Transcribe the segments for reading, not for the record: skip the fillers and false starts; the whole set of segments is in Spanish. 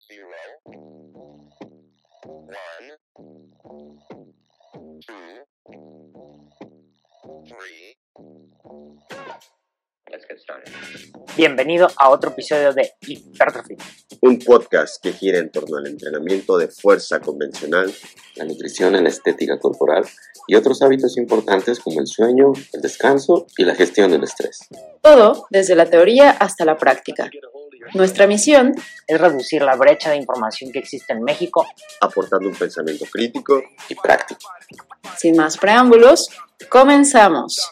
0, 1, 2, 3. Let's get started. Bienvenido a otro episodio de Hypertrophy, un podcast que gira en torno al entrenamiento de fuerza convencional, la nutrición y la estética corporal y otros hábitos importantes como el sueño, el descanso y la gestión del estrés. Todo desde la teoría hasta la práctica. Nuestra misión es reducir la brecha de información que existe en México, aportando un pensamiento crítico y práctico. Sin más preámbulos, comenzamos.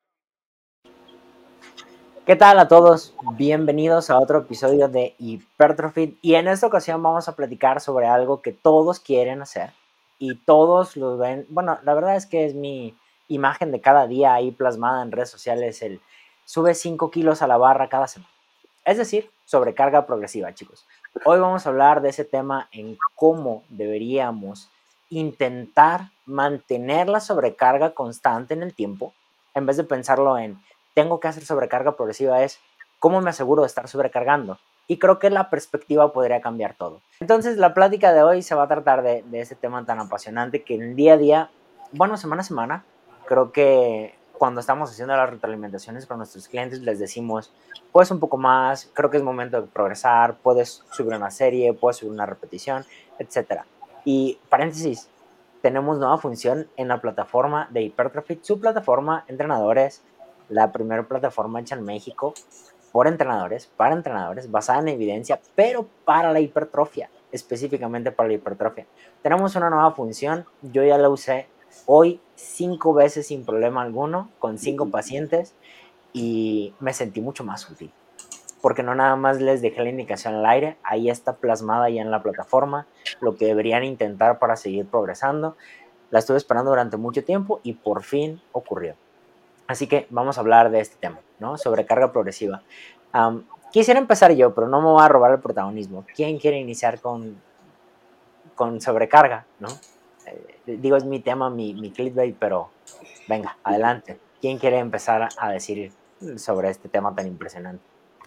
¿Qué tal a todos? Bienvenidos a otro episodio de Hypertrophy y en esta ocasión vamos a platicar sobre algo que todos quieren hacer y todos lo ven. Bueno, la verdad es que es mi imagen de cada día ahí plasmada en redes sociales, el sube 5 kilos a la barra cada semana. Es decir, sobrecarga progresiva, chicos. Hoy vamos a hablar de ese tema en cómo deberíamos intentar mantener la sobrecarga constante en el tiempo, en vez de pensarlo en tengo que hacer sobrecarga progresiva, es cómo me aseguro de estar sobrecargando. Y creo que la perspectiva podría cambiar todo. Entonces, la plática de hoy se va a tratar de ese tema tan apasionante que en día a día, bueno, semana a semana, creo que cuando estamos haciendo las retroalimentaciones con nuestros clientes les decimos, puedes un poco más, creo que es momento de progresar, puedes subir una serie, puedes subir una repetición, etc. Y paréntesis, tenemos nueva función en la plataforma de Hypertrophy, su plataforma entrenadores, la primera plataforma hecha en México por entrenadores, para entrenadores, basada en evidencia, pero para la hipertrofia, específicamente para la hipertrofia. Tenemos una nueva función, yo ya la usé hoy 5 veces sin problema alguno, con 5 pacientes, y me sentí mucho más útil, porque no nada más les dejé la indicación al aire, ahí está plasmada ya en la plataforma, lo que deberían intentar para seguir progresando. La estuve esperando durante mucho tiempo y por fin ocurrió. Así que vamos a hablar de este tema, ¿no? Sobrecarga progresiva. Quisiera empezar yo, pero no me voy a robar el protagonismo. ¿Quién quiere iniciar con sobrecarga, no? Digo, es mi tema, mi clickbait, pero venga, adelante. ¿Quién quiere empezar a decir sobre este tema tan impresionante?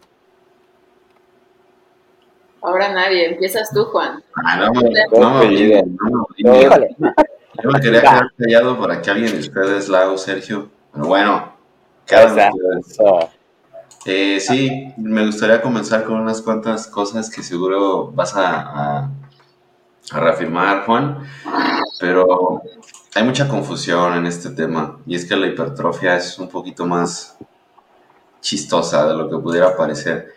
Ahora nadie, empiezas tú, Juan. Híjole. Yo me quería quedar callado para que alguien de ustedes, Lau, Sergio, pero bueno, quedan ustedes. Sí, me gustaría comenzar con unas cuantas cosas que seguro vas a reafirmar, Juan, pero hay mucha confusión en este tema y es que la hipertrofia es un poquito más chistosa de lo que pudiera parecer.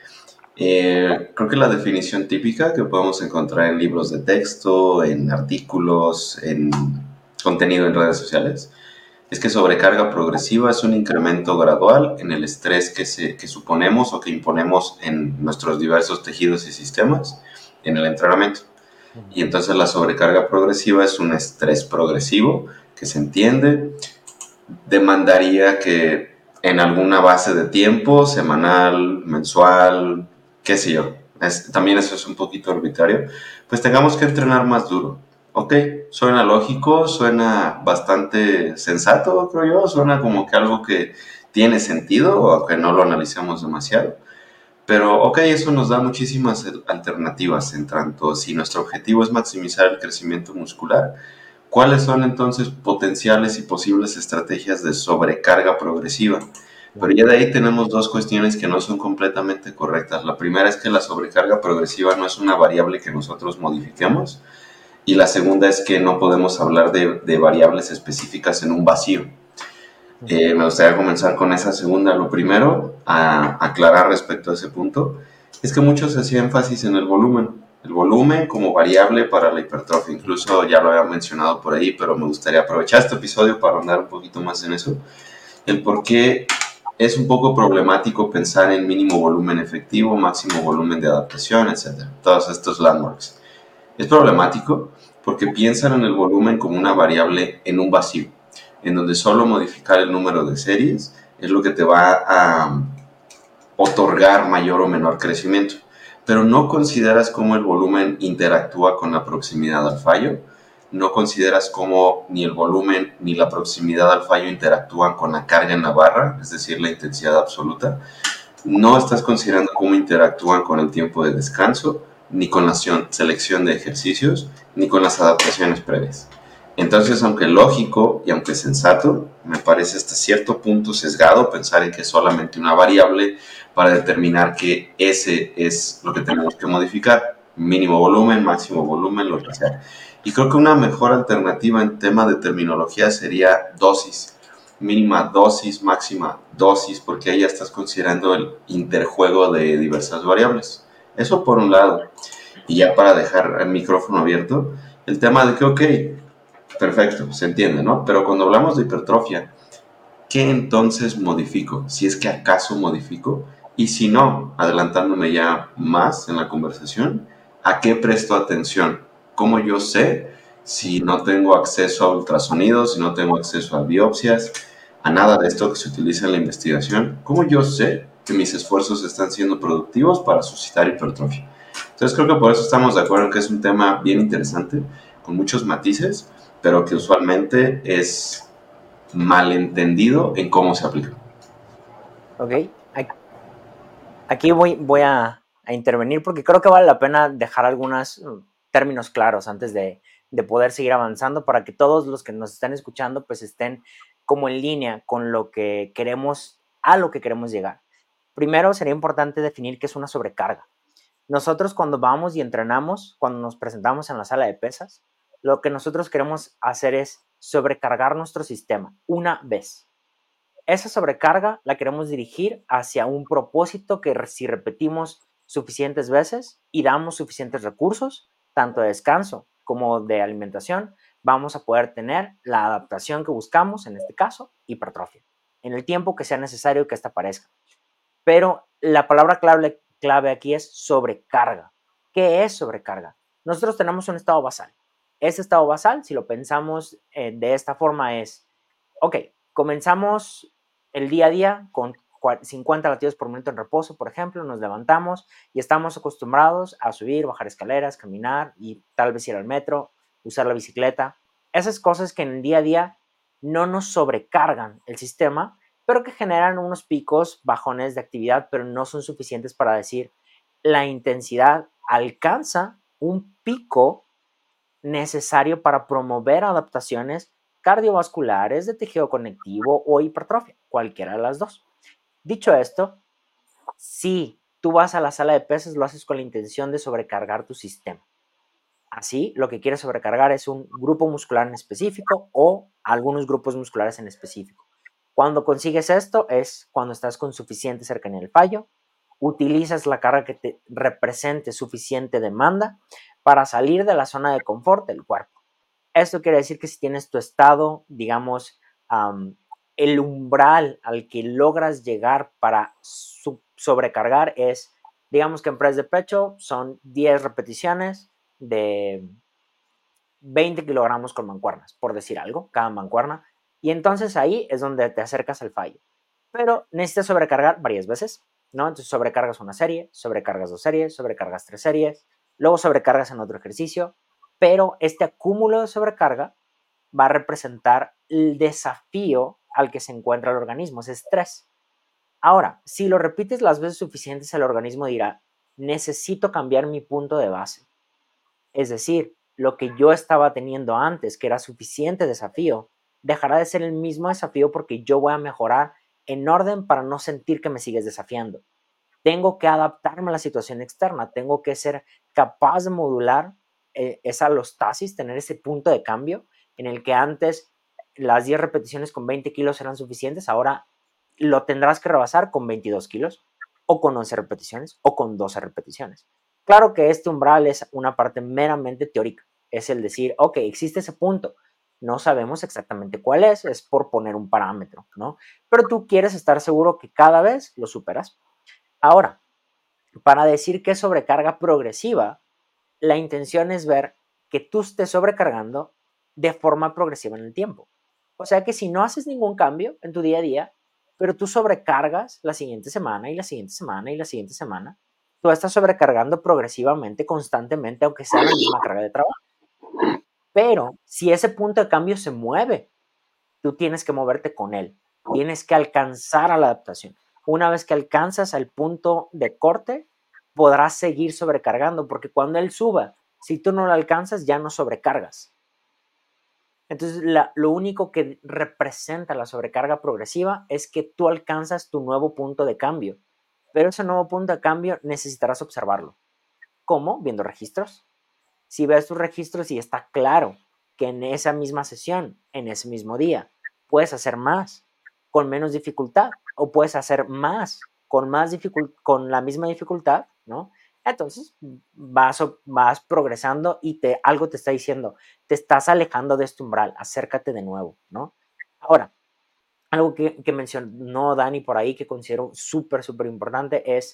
Creo que la definición típica que podemos encontrar en libros de texto, en artículos, en contenido en redes sociales, es que sobrecarga progresiva es un incremento gradual en el estrés que suponemos o que imponemos en nuestros diversos tejidos y sistemas en el entrenamiento. Y entonces la sobrecarga progresiva es un estrés progresivo que se entiende, demandaría que en alguna base de tiempo, semanal, mensual, qué sé yo, también eso es un poquito arbitrario, pues tengamos que entrenar más duro. Ok, suena lógico, suena bastante sensato, creo yo, suena como que algo que tiene sentido, aunque no lo analicemos demasiado. Pero ok, eso nos da muchísimas alternativas en tanto si nuestro objetivo es maximizar el crecimiento muscular, ¿cuáles son entonces potenciales y posibles estrategias de sobrecarga progresiva? Pero ya de ahí tenemos dos cuestiones que no son completamente correctas. La primera es que la sobrecarga progresiva no es una variable que nosotros modifiquemos. Y la segunda es que no podemos hablar de variables específicas en un vacío. Me gustaría comenzar con esa segunda. Lo primero, a aclarar respecto a ese punto, es que mucho se hacía énfasis en el volumen. El volumen como variable para la hipertrofia. Incluso ya lo había mencionado por ahí, pero me gustaría aprovechar este episodio para andar un poquito más en eso. El por qué es un poco problemático pensar en mínimo volumen efectivo, máximo volumen de adaptación, etc. Todos estos landmarks. Es problemático porque piensan en el volumen como una variable en un vacío, en donde solo modificar el número de series es lo que te va a otorgar mayor o menor crecimiento. Pero no consideras cómo el volumen interactúa con la proximidad al fallo, no consideras cómo ni el volumen ni la proximidad al fallo interactúan con la carga en la barra, es decir, la intensidad absoluta, no estás considerando cómo interactúan con el tiempo de descanso, ni con la selección de ejercicios, ni con las adaptaciones previas. Entonces, aunque lógico y aunque sensato, me parece hasta cierto punto sesgado pensar en que es solamente una variable para determinar que ese es lo que tenemos que modificar. Mínimo volumen, máximo volumen, lo que sea. Y creo que una mejor alternativa en tema de terminología sería dosis. Mínima dosis, máxima dosis, porque ahí ya estás considerando el interjuego de diversas variables. Eso por un lado. Y ya para dejar el micrófono abierto, el tema de que, ok, perfecto, se entiende, ¿no? Pero cuando hablamos de hipertrofia, ¿qué entonces modifico? Si es que acaso modifico. Y si no, adelantándome ya más en la conversación, ¿a qué presto atención? ¿Cómo yo sé si no tengo acceso a ultrasonidos, si no tengo acceso a biopsias, a nada de esto que se utiliza en la investigación? ¿Cómo yo sé que mis esfuerzos están siendo productivos para suscitar hipertrofia? Entonces creo que por eso estamos de acuerdo en que es un tema bien interesante, con muchos matices, pero que usualmente es malentendido en cómo se aplica. Ok, aquí voy a intervenir porque creo que vale la pena dejar algunos términos claros antes de poder seguir avanzando para que todos los que nos están escuchando pues estén como en línea con lo que queremos, a lo que queremos llegar. Primero sería importante definir qué es una sobrecarga. Nosotros cuando vamos y entrenamos, cuando nos presentamos en la sala de pesas, lo que nosotros queremos hacer es sobrecargar nuestro sistema una vez. Esa sobrecarga la queremos dirigir hacia un propósito que si repetimos suficientes veces y damos suficientes recursos, tanto de descanso como de alimentación, vamos a poder tener la adaptación que buscamos, en este caso, hipertrofia, en el tiempo que sea necesario que esta aparezca. Pero la palabra clave aquí es sobrecarga. ¿Qué es sobrecarga? Nosotros tenemos un estado basal. Ese estado basal, si lo pensamos de esta forma, es, ok, comenzamos el día a día con 50 latidos por minuto en reposo, por ejemplo, nos levantamos y estamos acostumbrados a subir, bajar escaleras, caminar y tal vez ir al metro, usar la bicicleta. Esas cosas que en el día a día no nos sobrecargan el sistema, pero que generan unos picos, bajones de actividad, pero no son suficientes para decir la intensidad alcanza un pico necesario para promover adaptaciones cardiovasculares, de tejido conectivo o hipertrofia, cualquiera de las dos. Dicho esto, si tú vas a la sala de pesas, lo haces con la intención de sobrecargar tu sistema. Así, lo que quieres sobrecargar es un grupo muscular en específico o algunos grupos musculares en específico. Cuando consigues esto es cuando estás con suficiente cercanía al fallo, utilizas la carga que te represente suficiente demanda para salir de la zona de confort del cuerpo. Esto quiere decir que si tienes tu estado, digamos, el umbral al que logras llegar para sobrecargar es, digamos que en press de pecho son 10 repeticiones de 20 kilogramos con mancuernas, por decir algo, cada mancuerna. Y entonces ahí es donde te acercas al fallo. Pero necesitas sobrecargar varias veces, ¿no? Entonces sobrecargas una serie, sobrecargas 2 series, sobrecargas 3 series, luego sobrecargas en otro ejercicio, pero este acúmulo de sobrecarga va a representar el desafío al que se encuentra el organismo, ese estrés. Ahora, si lo repites las veces suficientes, el organismo dirá, necesito cambiar mi punto de base. Es decir, lo que yo estaba teniendo antes, que era suficiente desafío, dejará de ser el mismo desafío porque yo voy a mejorar en orden para no sentir que me sigues desafiando. Tengo que adaptarme a la situación externa, tengo que ser capaz de modular esa alostasis, tener ese punto de cambio en el que antes las 10 repeticiones con 20 kilos eran suficientes, ahora lo tendrás que rebasar con 22 kilos o con 11 repeticiones o con 12 repeticiones. Claro que este umbral es una parte meramente teórica, es el decir, ok, existe ese punto, no sabemos exactamente cuál es por poner un parámetro, ¿no? Pero tú quieres estar seguro que cada vez lo superas. Ahora, para decir que es sobrecarga progresiva, la intención es ver que tú estés sobrecargando de forma progresiva en el tiempo. O sea que si no haces ningún cambio en tu día a día, pero tú sobrecargas la siguiente semana y la siguiente semana y la siguiente semana, tú estás sobrecargando progresivamente, constantemente, aunque sea la misma carga de trabajo. Pero si ese punto de cambio se mueve, tú tienes que moverte con él. Tienes que alcanzar a la adaptación. Una vez que alcanzas al punto de corte, podrás seguir sobrecargando, porque cuando él suba, si tú no lo alcanzas, ya no sobrecargas. Entonces, lo único que representa la sobrecarga progresiva es que tú alcanzas tu nuevo punto de cambio, pero ese nuevo punto de cambio necesitarás observarlo. ¿Cómo? Viendo registros. Si ves tus registros y está claro que en esa misma sesión, en ese mismo día, puedes hacer más con menos dificultad o puedes hacer más con la misma dificultad, ¿no? Entonces vas progresando y algo te está diciendo, te estás alejando de este umbral, acércate de nuevo, ¿no? Ahora, algo que mencionó Dani por ahí que considero súper importante es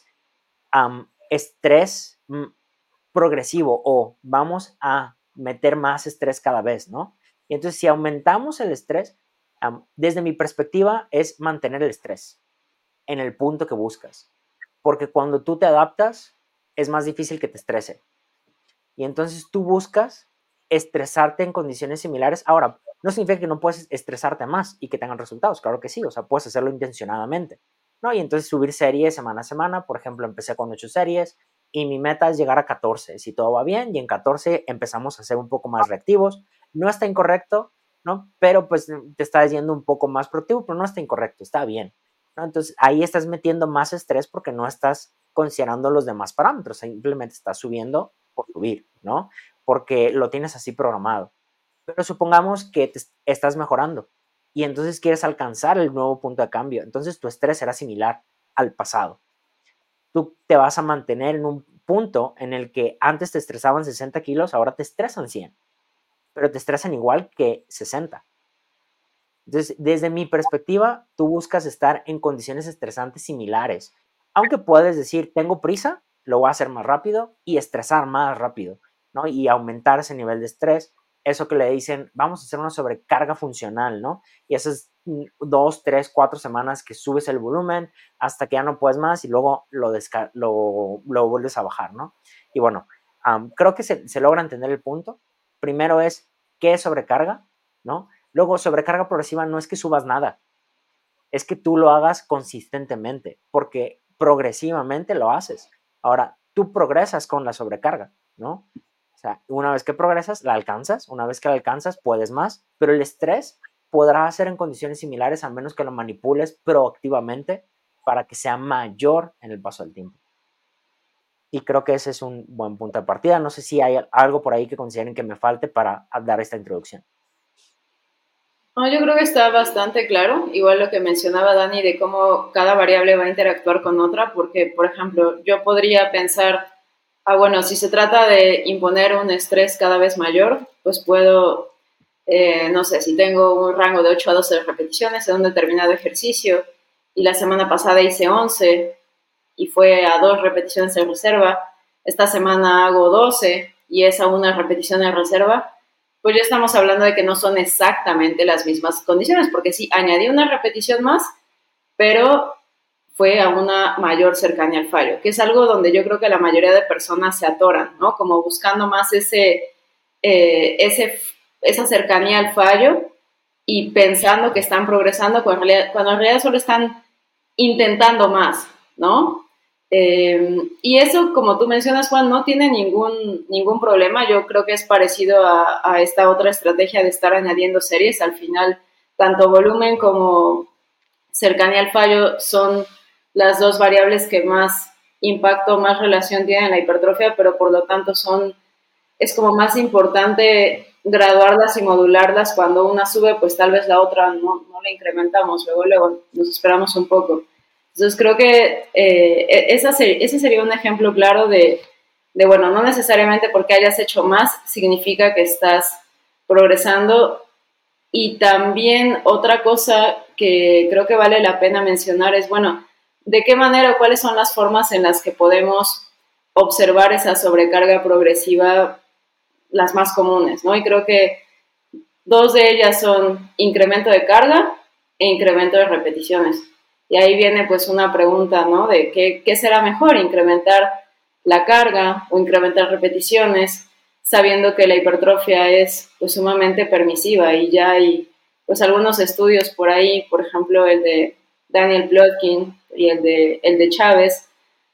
estrés progresivo o vamos a meter más estrés cada vez, ¿no? Y entonces si aumentamos el estrés, desde mi perspectiva es mantener el estrés en el punto que buscas, porque cuando tú te adaptas es más difícil que te estrese. Y entonces tú buscas estresarte en condiciones similares. Ahora, no significa que no puedes estresarte más y que tengan resultados, claro que sí, o sea, puedes hacerlo intencionadamente, ¿no? Y entonces subir series semana a semana, por ejemplo, empecé con 8 series y mi meta es llegar a 14, si todo va bien, y en 14 empezamos a ser un poco más reactivos. No está incorrecto, ¿no? Pero pues te estás yendo un poco más proactivo, pero no está incorrecto, está bien, ¿no? Entonces ahí estás metiendo más estrés porque no estás considerando los demás parámetros, simplemente estás subiendo por subir, ¿no? Porque lo tienes así programado. Pero supongamos que te estás mejorando y entonces quieres alcanzar el nuevo punto de cambio, entonces tu estrés será similar al pasado. Tú te vas a mantener en un punto en el que antes te estresaban 60 kilos, ahora te estresan 100, pero te estresan igual que 60. Entonces, desde mi perspectiva, tú buscas estar en condiciones estresantes similares, aunque puedes decir, tengo prisa, lo voy a hacer más rápido y estresar más rápido, ¿no? Y aumentar ese nivel de estrés, eso que le dicen, vamos a hacer una sobrecarga funcional, ¿no? Y esas 2, 3, 4 semanas que subes el volumen hasta que ya no puedes más y luego lo vuelves a bajar, ¿no? Y bueno, creo que se logra entender el punto. Primero es, ¿qué es sobrecarga? ¿No? Luego, sobrecarga progresiva no es que subas nada, es que tú lo hagas consistentemente, porque progresivamente lo haces. Ahora, tú progresas con la sobrecarga, ¿no? O sea, una vez que progresas, la alcanzas, una vez que la alcanzas, puedes más, pero el estrés podrá ser en condiciones similares a menos que lo manipules proactivamente para que sea mayor en el paso del tiempo. Y creo que ese es un buen punto de partida. No sé si hay algo por ahí que consideren que me falte para dar esta introducción. No, yo creo que está bastante claro, igual lo que mencionaba Dani de cómo cada variable va a interactuar con otra, porque, por ejemplo, yo podría pensar, bueno, si se trata de imponer un estrés cada vez mayor, pues puedo, no sé, si tengo un rango de 8 a 12 repeticiones en un determinado ejercicio y la semana pasada hice 11 y fue a 2 repeticiones en reserva, esta semana hago 12 y es a una repetición en reserva, pues ya estamos hablando de que no son exactamente las mismas condiciones, porque sí, añadí una repetición más, pero fue a una mayor cercanía al fallo, que es algo donde yo creo que la mayoría de personas se atoran, ¿no? Como buscando más esa cercanía al fallo y pensando que están progresando cuando en realidad solo están intentando más, ¿no? Y eso, como tú mencionas, Juan, no tiene ningún problema. Yo creo que es parecido a esta otra estrategia de estar añadiendo series. Al final, tanto volumen como cercanía al fallo son las dos variables que más impacto, más relación tienen en la hipertrofia, pero por lo tanto es como más importante graduarlas y modularlas. Cuando una sube, pues tal vez la otra no la incrementamos, luego nos esperamos un poco. Entonces creo que ese sería un ejemplo claro de, bueno, no necesariamente porque hayas hecho más significa que estás progresando. Y también otra cosa que creo que vale la pena mencionar es, bueno, ¿de qué manera o cuáles son las formas en las que podemos observar esa sobrecarga progresiva, las más comunes, ¿no? Y creo que dos de ellas son incremento de carga e incremento de repeticiones. Y ahí viene pues una pregunta, ¿no? De qué será mejor, incrementar la carga o incrementar repeticiones, sabiendo que la hipertrofia es pues sumamente permisiva y ya hay pues algunos estudios por ahí, por ejemplo el de Daniel Plotkin y el de Chávez,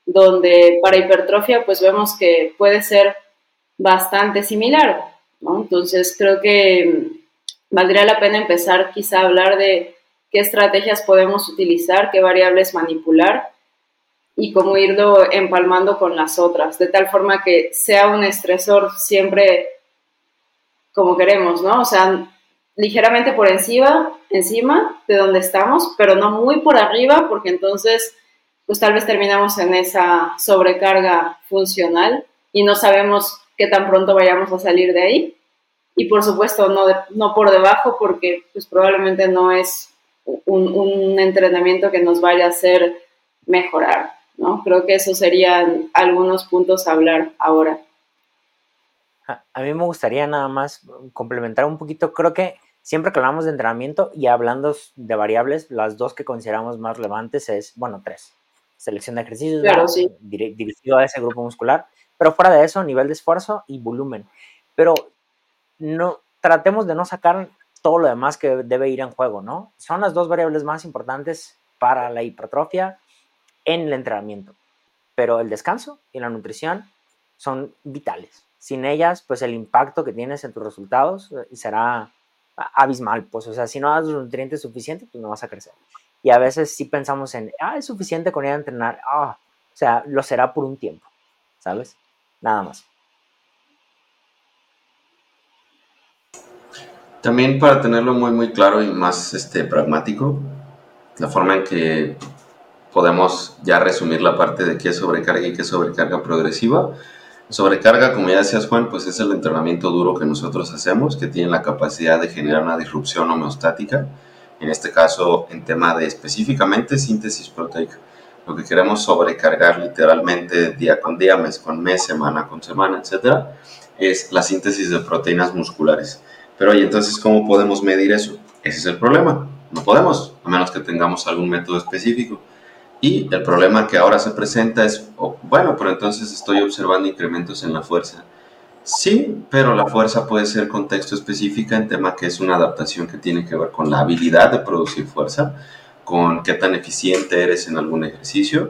donde para hipertrofia pues vemos que puede ser bastante similar, ¿no? Entonces creo que valdría la pena empezar quizá a hablar de qué estrategias podemos utilizar, qué variables manipular y cómo irlo empalmando con las otras, de tal forma que sea un estresor siempre como queremos, ¿no? O sea, ligeramente por encima de donde estamos, pero no muy por arriba, porque entonces pues tal vez terminamos en esa sobrecarga funcional y no sabemos qué tan pronto vayamos a salir de ahí. Y por supuesto no por debajo, porque pues probablemente no es un entrenamiento que nos vaya a hacer mejorar, ¿no? Creo que esos serían algunos puntos a hablar ahora. A mí me gustaría nada más complementar un poquito. Creo que siempre que hablamos de entrenamiento y hablando de variables, las dos que consideramos más relevantes es, bueno, tres. Selección de ejercicios, claro, sí. dirigido a ese grupo muscular, pero fuera de eso, nivel de esfuerzo y volumen. Pero no tratemos de no sacar todo lo demás que debe ir en juego, ¿no? Son las dos variables más importantes para la hipertrofia en el entrenamiento, pero el descanso y la nutrición son vitales. Sin ellas, pues el impacto que tienes en tus resultados será abismal, pues, o sea, si no das los nutrientes suficientes, pues no vas a crecer. Y a veces sí pensamos en, es suficiente con ir a entrenar, o sea, lo será por un tiempo, ¿sabes? Nada más. También para tenerlo muy muy claro y más pragmático, la forma en que podemos ya resumir la parte de qué es sobrecarga y qué es sobrecarga progresiva. Sobrecarga, como ya decías Juan, pues es el entrenamiento duro que nosotros hacemos, que tiene la capacidad de generar una disrupción homeostática, en este caso en tema de específicamente síntesis proteica. Lo que queremos sobrecargar literalmente día con día, mes con mes, semana con semana, etcétera, es la síntesis de proteínas musculares. Pero oye, entonces, ¿cómo podemos medir eso? Ese es el problema. No podemos, a menos que tengamos algún método específico. Y el problema que ahora se presenta es, bueno, pero entonces estoy observando incrementos en la fuerza. Sí, pero la fuerza puede ser contexto específica en tema que es una adaptación que tiene que ver con la habilidad de producir fuerza, con qué tan eficiente eres en algún ejercicio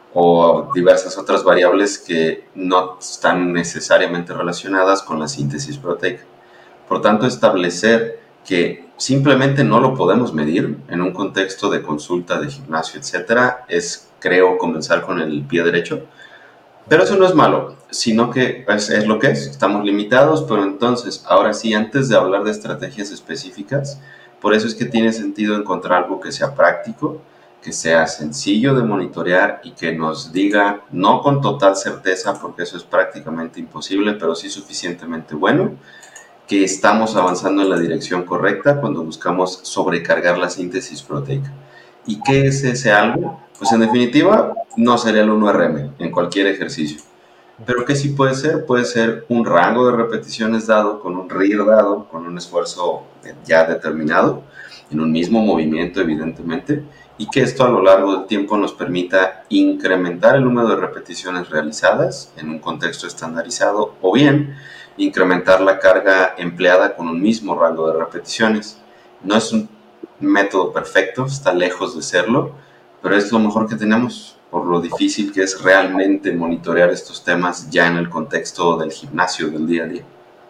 o diversas otras variables que no están necesariamente relacionadas con la síntesis proteica. Por tanto, establecer que simplemente no lo podemos medir en un contexto de consulta de gimnasio, etcétera, es, creo, comenzar con el pie derecho. Pero eso no es malo, sino que es lo que es, estamos limitados, pero entonces, ahora sí, antes de hablar de estrategias específicas, por eso es que tiene sentido encontrar algo que sea práctico, que sea sencillo de monitorear y que nos diga, no con total certeza, porque eso es prácticamente imposible, pero sí suficientemente bueno, que estamos avanzando en la dirección correcta cuando buscamos sobrecargar la síntesis proteica. ¿Y qué es ese algo? Pues en definitiva, no sería el 1RM en cualquier ejercicio. Pero ¿qué sí puede ser? Puede ser un rango de repeticiones dado, con un RIR dado, con un esfuerzo ya determinado, en un mismo movimiento evidentemente, y que esto a lo largo del tiempo nos permita incrementar el número de repeticiones realizadas en un contexto estandarizado, o bien incrementar la carga empleada con un mismo rango de repeticiones. No es un método perfecto, está lejos de serlo, pero es lo mejor que tenemos por lo difícil que es realmente monitorear estos temas ya en el contexto del gimnasio del día a día.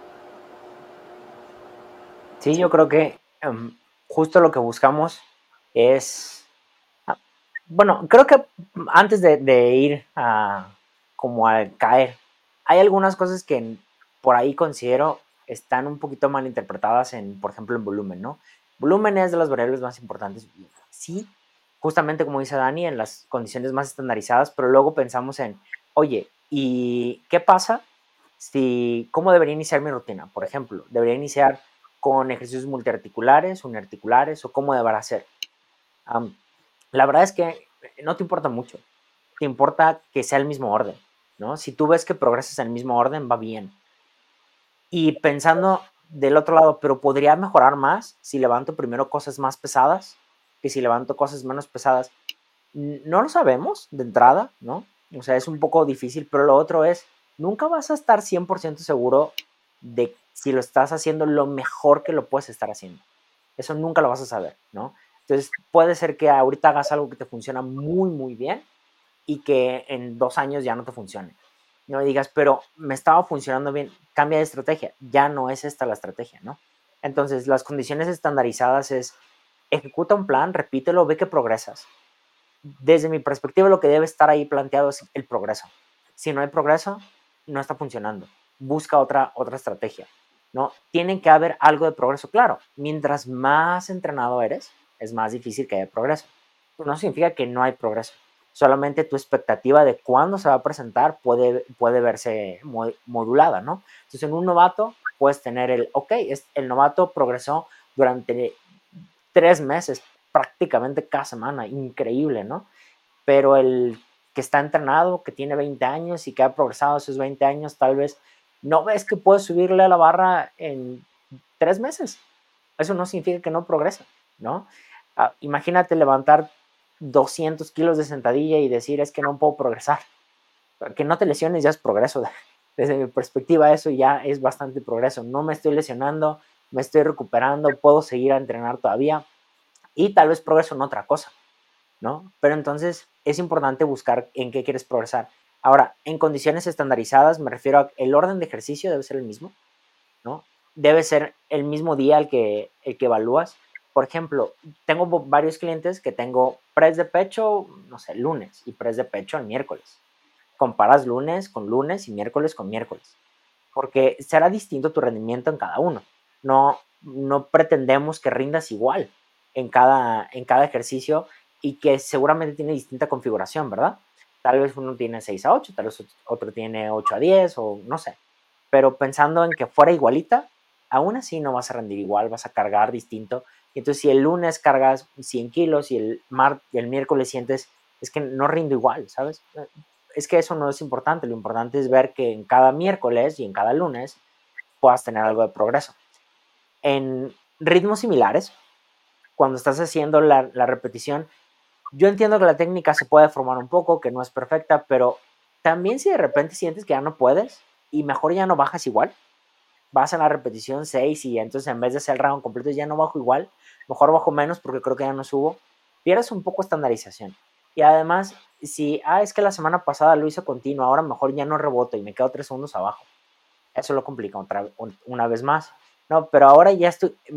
Sí, yo creo que justo lo que buscamos es, bueno, creo que antes de ir como al caer, hay algunas cosas que por ahí considero están un poquito mal interpretadas por ejemplo, en volumen, ¿no? Volumen es de las variables más importantes. Sí, justamente como dice Dani, en las condiciones más estandarizadas, pero luego pensamos en, oye, ¿y qué pasa cómo debería iniciar mi rutina? Por ejemplo, ¿debería iniciar con ejercicios multiarticulares, uniarticulares, o cómo deberá ser? La verdad es que no te importa mucho, te importa que sea el mismo orden, ¿no? Si tú ves que progresas en el mismo orden, va bien. Y pensando del otro lado, pero podría mejorar más si levanto primero cosas más pesadas que si levanto cosas menos pesadas. No lo sabemos de entrada, ¿no? O sea, es un poco difícil, pero lo otro es, nunca vas a estar 100% seguro de si lo estás haciendo lo mejor que lo puedes estar haciendo. Eso nunca lo vas a saber, ¿no? Entonces, puede ser que ahorita hagas algo que te funciona muy, muy bien, y que en 2 años ya no te funcione. No me digas, pero me estaba funcionando bien, cambia de estrategia. Ya no es esta la estrategia, ¿no? Entonces, las condiciones estandarizadas es ejecuta un plan, repítelo, ve que progresas. Desde mi perspectiva, lo que debe estar ahí planteado es el progreso. Si no hay progreso, no está funcionando. Busca otra estrategia, ¿no? Tiene que haber algo de progreso. Claro, mientras más entrenado eres, es más difícil que haya progreso. Pero no significa que no hay progreso. Solamente tu expectativa de cuándo se va a presentar puede verse modulada, ¿no? Entonces, en un novato puedes tener el novato progresó durante 3 meses, prácticamente cada semana, increíble, ¿no? Pero el que está entrenado, que tiene 20 años y que ha progresado esos 20 años, tal vez no ves que puedes subirle a la barra en 3 meses. Eso no significa que no progresa, ¿no? Imagínate levantar 200 kilos de sentadilla y decir es que no puedo progresar. Que no te lesiones ya es progreso. Desde mi perspectiva eso ya es bastante progreso. No me estoy lesionando, me estoy recuperando, puedo seguir a entrenar todavía y tal vez progreso en otra cosa, ¿no? Pero entonces es importante buscar en qué quieres progresar. Ahora, en condiciones estandarizadas me refiero a el orden de ejercicio debe ser el mismo, ¿no? Debe ser el mismo día el que evalúas. Por ejemplo, tengo varios clientes que tengo press de pecho, no sé, lunes y press de pecho el miércoles. Comparas lunes con lunes y miércoles con miércoles, porque será distinto tu rendimiento en cada uno. No pretendemos que rindas igual en cada ejercicio y que seguramente tiene distinta configuración, ¿verdad? Tal vez uno tiene 6 a 8, tal vez otro tiene 8 a 10 o no sé. Pero pensando en que fuera igualita, aún así no vas a rendir igual, vas a cargar distinto. Y entonces si el lunes cargas 100 kilos y el miércoles sientes, es que no rindo igual, ¿sabes? Es que eso no es importante, lo importante es ver que en cada miércoles y en cada lunes puedas tener algo de progreso. En ritmos similares, cuando estás haciendo la repetición, yo entiendo que la técnica se puede formar un poco, que no es perfecta, pero también si de repente sientes que ya no puedes y mejor ya no bajas igual, vas a la repetición 6 y entonces en vez de hacer el round completo ya no bajo igual, mejor bajo menos porque creo que ya no subo, pierdes un poco estandarización. Y además, si, es que la semana pasada lo hice continuo, ahora mejor ya no reboto y me quedo 3 segundos abajo. Eso lo complica una vez más. No, pero ahora ya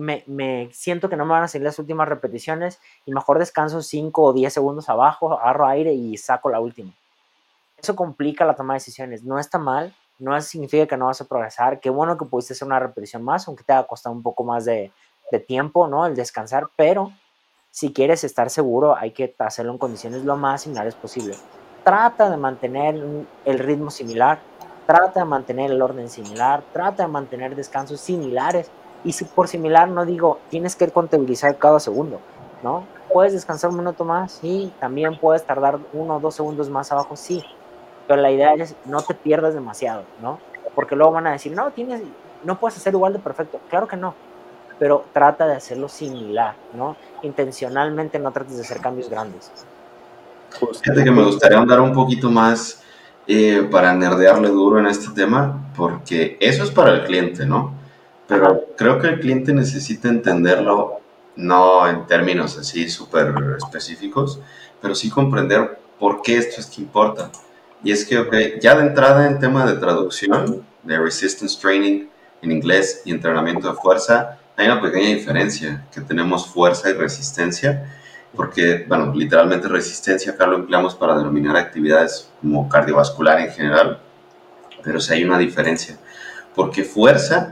me siento que no me van a salir las últimas repeticiones y mejor descanso 5 o 10 segundos abajo, agarro aire y saco la última. Eso complica la toma de decisiones. No está mal, no significa que no vas a progresar. Qué bueno que pudiste hacer una repetición más, aunque te va a costar un poco más de tiempo, ¿no? El descansar, pero si quieres estar seguro, hay que hacerlo en condiciones lo más similares posible. Trata de mantener el ritmo similar, trata de mantener el orden similar, trata de mantener descansos similares. Y si por similar no digo, tienes que contabilizar cada segundo, ¿no? Puedes descansar un minuto más, sí. También puedes tardar 1 o 2 segundos más abajo, sí. Pero la idea es no te pierdas demasiado, ¿no? Porque luego van a decir, no puedes hacer igual de perfecto. Claro que no, pero trata de hacerlo similar, ¿no? Intencionalmente no trates de hacer cambios grandes. Fíjate que me gustaría andar un poquito más para nerdearle duro en este tema, porque eso es para el cliente, ¿no? Pero creo que el cliente necesita entenderlo, no en términos así súper específicos, pero sí comprender por qué esto es que importa. Y es que, okay, ya de entrada en tema de traducción, de resistance training en inglés y entrenamiento de fuerza, hay una pequeña diferencia, que tenemos fuerza y resistencia, porque, bueno, literalmente resistencia acá lo empleamos para denominar actividades como cardiovascular en general, pero sí hay una diferencia, porque fuerza,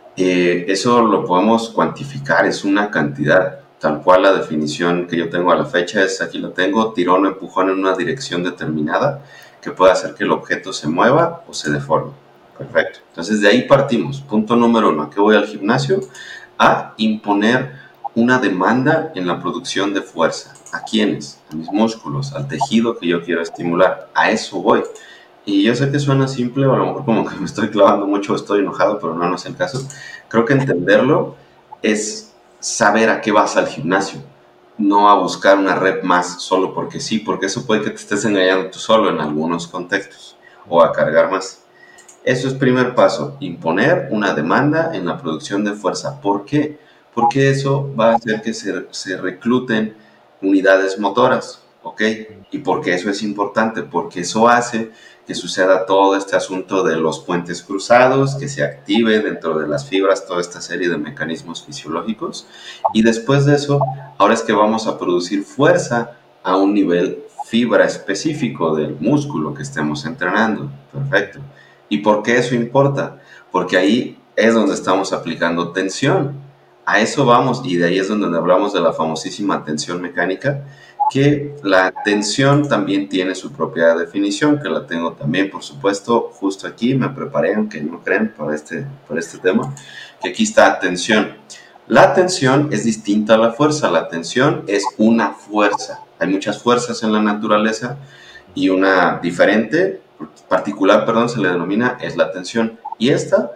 eso lo podemos cuantificar, es una cantidad, tal cual la definición que yo tengo a la fecha es, aquí lo tengo, tirón o empujón en una dirección determinada, que puede hacer que el objeto se mueva o se deforme. Perfecto. Entonces de ahí partimos. Punto número 1. ¿A qué voy al gimnasio? A imponer una demanda en la producción de fuerza. ¿A quiénes? A mis músculos, al tejido que yo quiero estimular. A eso voy. Y yo sé que suena simple, o a lo mejor como que me estoy clavando mucho, estoy enojado, pero no es el caso. Creo que entenderlo es saber a qué vas al gimnasio, no a buscar una rep más solo porque sí, porque eso puede que te estés engañando tú solo en algunos contextos, o a cargar más. Eso es primer paso, imponer una demanda en la producción de fuerza. ¿Por qué? Porque eso va a hacer que se recluten unidades motoras ¿ok? ¿Y por qué eso es importante? Porque eso hace que suceda todo este asunto de los puentes cruzados, que se active dentro de las fibras toda esta serie de mecanismos fisiológicos, y después de eso, ahora es que vamos a producir fuerza a un nivel fibra específico del músculo que estemos entrenando. Perfecto. ¿Y por qué eso importa? Porque ahí es donde estamos aplicando tensión. A eso vamos, y de ahí es donde hablamos de la famosísima tensión mecánica, que la tensión también tiene su propia definición, que la tengo también, por supuesto, justo aquí, me preparé, aunque no crean, por este tema, que aquí está tensión. La tensión es distinta a la fuerza, la tensión es una fuerza. Hay muchas fuerzas en la naturaleza y una diferente, particular, perdón, se le denomina es la tensión. Y esta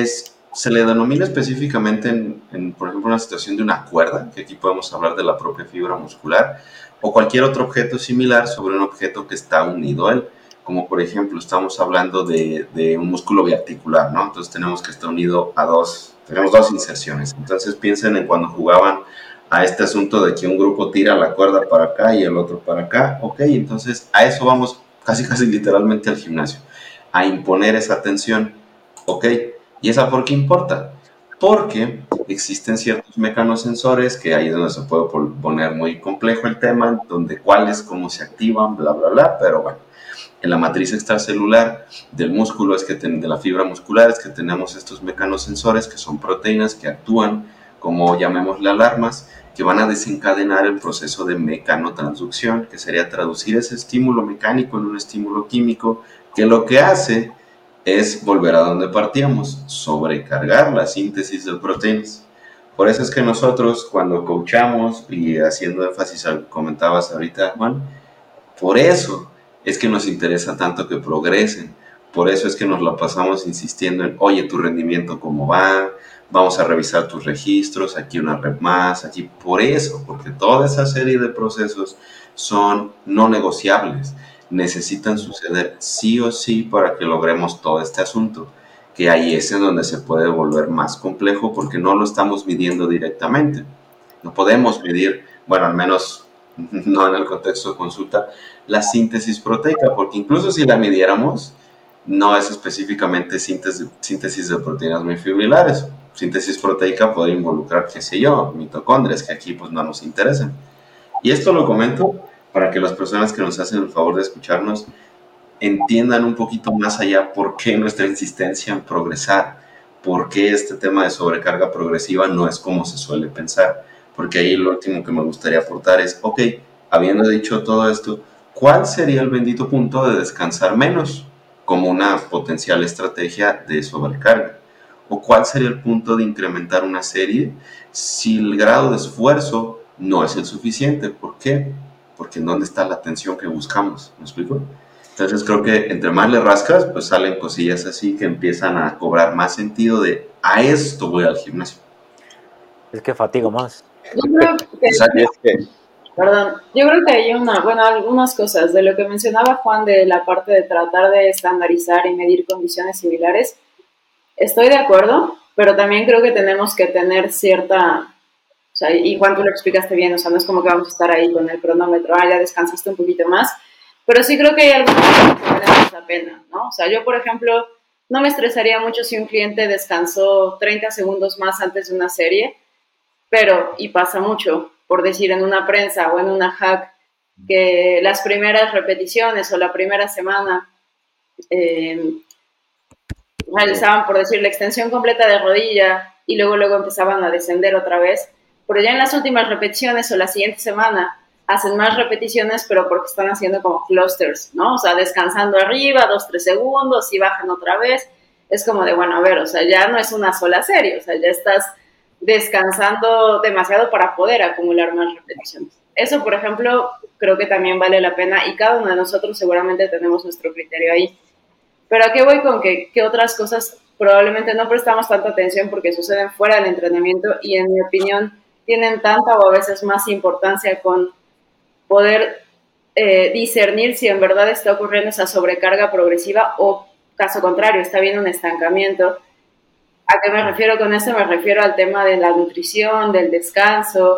se le denomina específicamente por ejemplo, una situación de una cuerda, que aquí podemos hablar de la propia fibra muscular, o cualquier otro objeto similar sobre un objeto que está unido a él, como por ejemplo estamos hablando de un músculo biarticular, ¿no? Entonces tenemos que estar unido tenemos dos inserciones. Entonces piensen en cuando jugaban a este asunto de que un grupo tira la cuerda para acá y el otro para acá, ok, entonces a eso vamos casi literalmente al gimnasio, a imponer esa tensión, ok. ¿Y esa por qué importa? Porque existen ciertos mecanosensores, que ahí es donde se puede poner muy complejo el tema, donde cuáles, cómo se activan, bla, bla, bla, pero bueno, en la matriz extracelular del músculo, de la fibra muscular, es que tenemos estos mecanosensores, que son proteínas que actúan como, llamémosle, alarmas, que van a desencadenar el proceso de mecanotransducción, que sería traducir ese estímulo mecánico en un estímulo químico, que lo que hace es volver a donde partíamos, sobrecargar la síntesis de proteínas. Por eso es que nosotros, cuando coachamos, y haciendo énfasis al que comentabas ahorita, Juan, por eso es que nos interesa tanto que progresen. Por eso es que nos la pasamos insistiendo en, oye, tu rendimiento cómo va, vamos a revisar tus registros, aquí una rep más, aquí. Por eso, porque toda esa serie de procesos son no negociables. Necesitan suceder sí o sí para que logremos todo este asunto, que ahí es en donde se puede volver más complejo porque no lo estamos midiendo directamente. No podemos medir, bueno, al menos no en el contexto de consulta, la síntesis proteica, porque incluso si la midiéramos, no es específicamente síntesis de proteínas muy fibrilares. Síntesis proteica puede involucrar, qué sé yo, mitocondrias, que aquí pues no nos interesan. Y esto lo comento para que las personas que nos hacen el favor de escucharnos entiendan un poquito más allá por qué nuestra insistencia en progresar, por qué este tema de sobrecarga progresiva no es como se suele pensar. Porque ahí lo último que me gustaría aportar es, ok, habiendo dicho todo esto, ¿cuál sería el bendito punto de descansar menos como una potencial estrategia de sobrecarga? ¿O cuál sería el punto de incrementar una serie si el grado de esfuerzo no es el suficiente? ¿Por qué? Porque ¿en dónde está la atención que buscamos? ¿Me explico? Entonces creo que entre más le rascas, pues salen cosillas así que empiezan a cobrar más sentido de a esto voy al gimnasio. Es que fatigo más. Yo creo que hay algunas cosas de lo que mencionaba Juan de la parte de tratar de estandarizar y medir condiciones similares. Estoy de acuerdo, pero también creo que tenemos que tener cierta, o sea, y Juan, tú lo explicaste bien, o sea, no es como que vamos a estar ahí con el cronómetro, ya descansaste un poquito más, pero sí creo que hay algunas cosas que valen más la pena, ¿no? O sea, yo, por ejemplo, no me estresaría mucho si un cliente descansó 30 segundos más antes de una serie, pero, y pasa mucho, por decir en una prensa o en una hack, que las primeras repeticiones o la primera semana realizaban, por decir, la extensión completa de rodilla y luego empezaban a descender otra vez, pero ya en las últimas repeticiones o la siguiente semana hacen más repeticiones, pero porque están haciendo como clusters, ¿no? O sea, descansando arriba, 2-3 segundos y bajan otra vez. Es como de, bueno, a ver, o sea, ya no es una sola serie, o sea, ya estás descansando demasiado para poder acumular más repeticiones. Eso, por ejemplo, creo que también vale la pena y cada uno de nosotros seguramente tenemos nuestro criterio ahí. Pero ¿a qué voy con que otras cosas probablemente no prestamos tanta atención porque suceden fuera del entrenamiento y en mi opinión tienen tanta o a veces más importancia con poder discernir si en verdad está ocurriendo esa sobrecarga progresiva o caso contrario, está habiendo un estancamiento? ¿A qué me refiero con eso? Me refiero al tema de la nutrición, del descanso,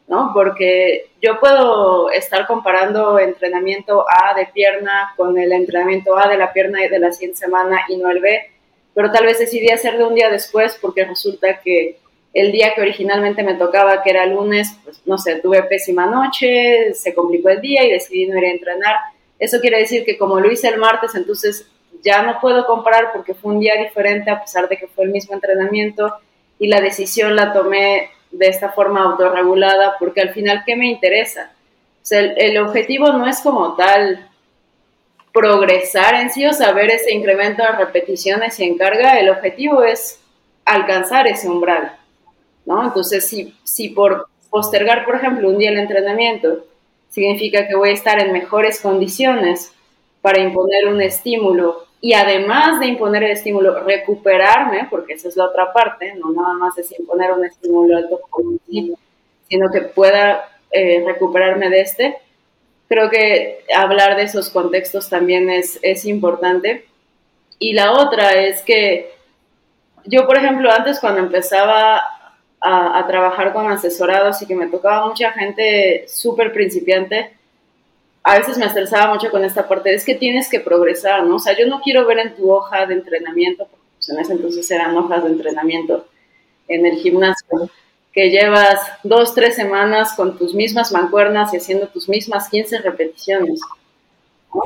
¿no? Porque yo puedo estar comparando entrenamiento A de pierna con el entrenamiento A de la pierna de la siguiente semana y no el B, pero tal vez decidí hacerlo un día después porque resulta que el día que originalmente me tocaba, que era lunes, pues no sé, tuve pésima noche, se complicó el día y decidí no ir a entrenar. Eso quiere decir que como lo hice el martes, entonces ya no puedo comparar porque fue un día diferente a pesar de que fue el mismo entrenamiento y la decisión la tomé de esta forma autorregulada porque al final, ¿qué me interesa? O sea, el objetivo no es como tal progresar en sí o saber ese incremento de repeticiones y en carga, el objetivo es alcanzar ese umbral, ¿no? Entonces, si por postergar, por ejemplo, un día el entrenamiento significa que voy a estar en mejores condiciones para imponer un estímulo y además de imponer el estímulo, recuperarme, porque esa es la otra parte, no nada más es imponer un estímulo alto, sino que pueda recuperarme de este. Creo que hablar de esos contextos también es importante. Y la otra es que yo, por ejemplo, antes cuando empezaba a trabajar con asesorados y que me tocaba mucha gente súper principiante, a veces me estresaba mucho con esta parte, es que tienes que progresar, ¿no? O sea, yo no quiero ver en tu hoja de entrenamiento, porque pues en ese entonces eran hojas de entrenamiento en el gimnasio, que llevas 2, 3 semanas con tus mismas mancuernas y haciendo tus mismas 15 repeticiones, ¿no?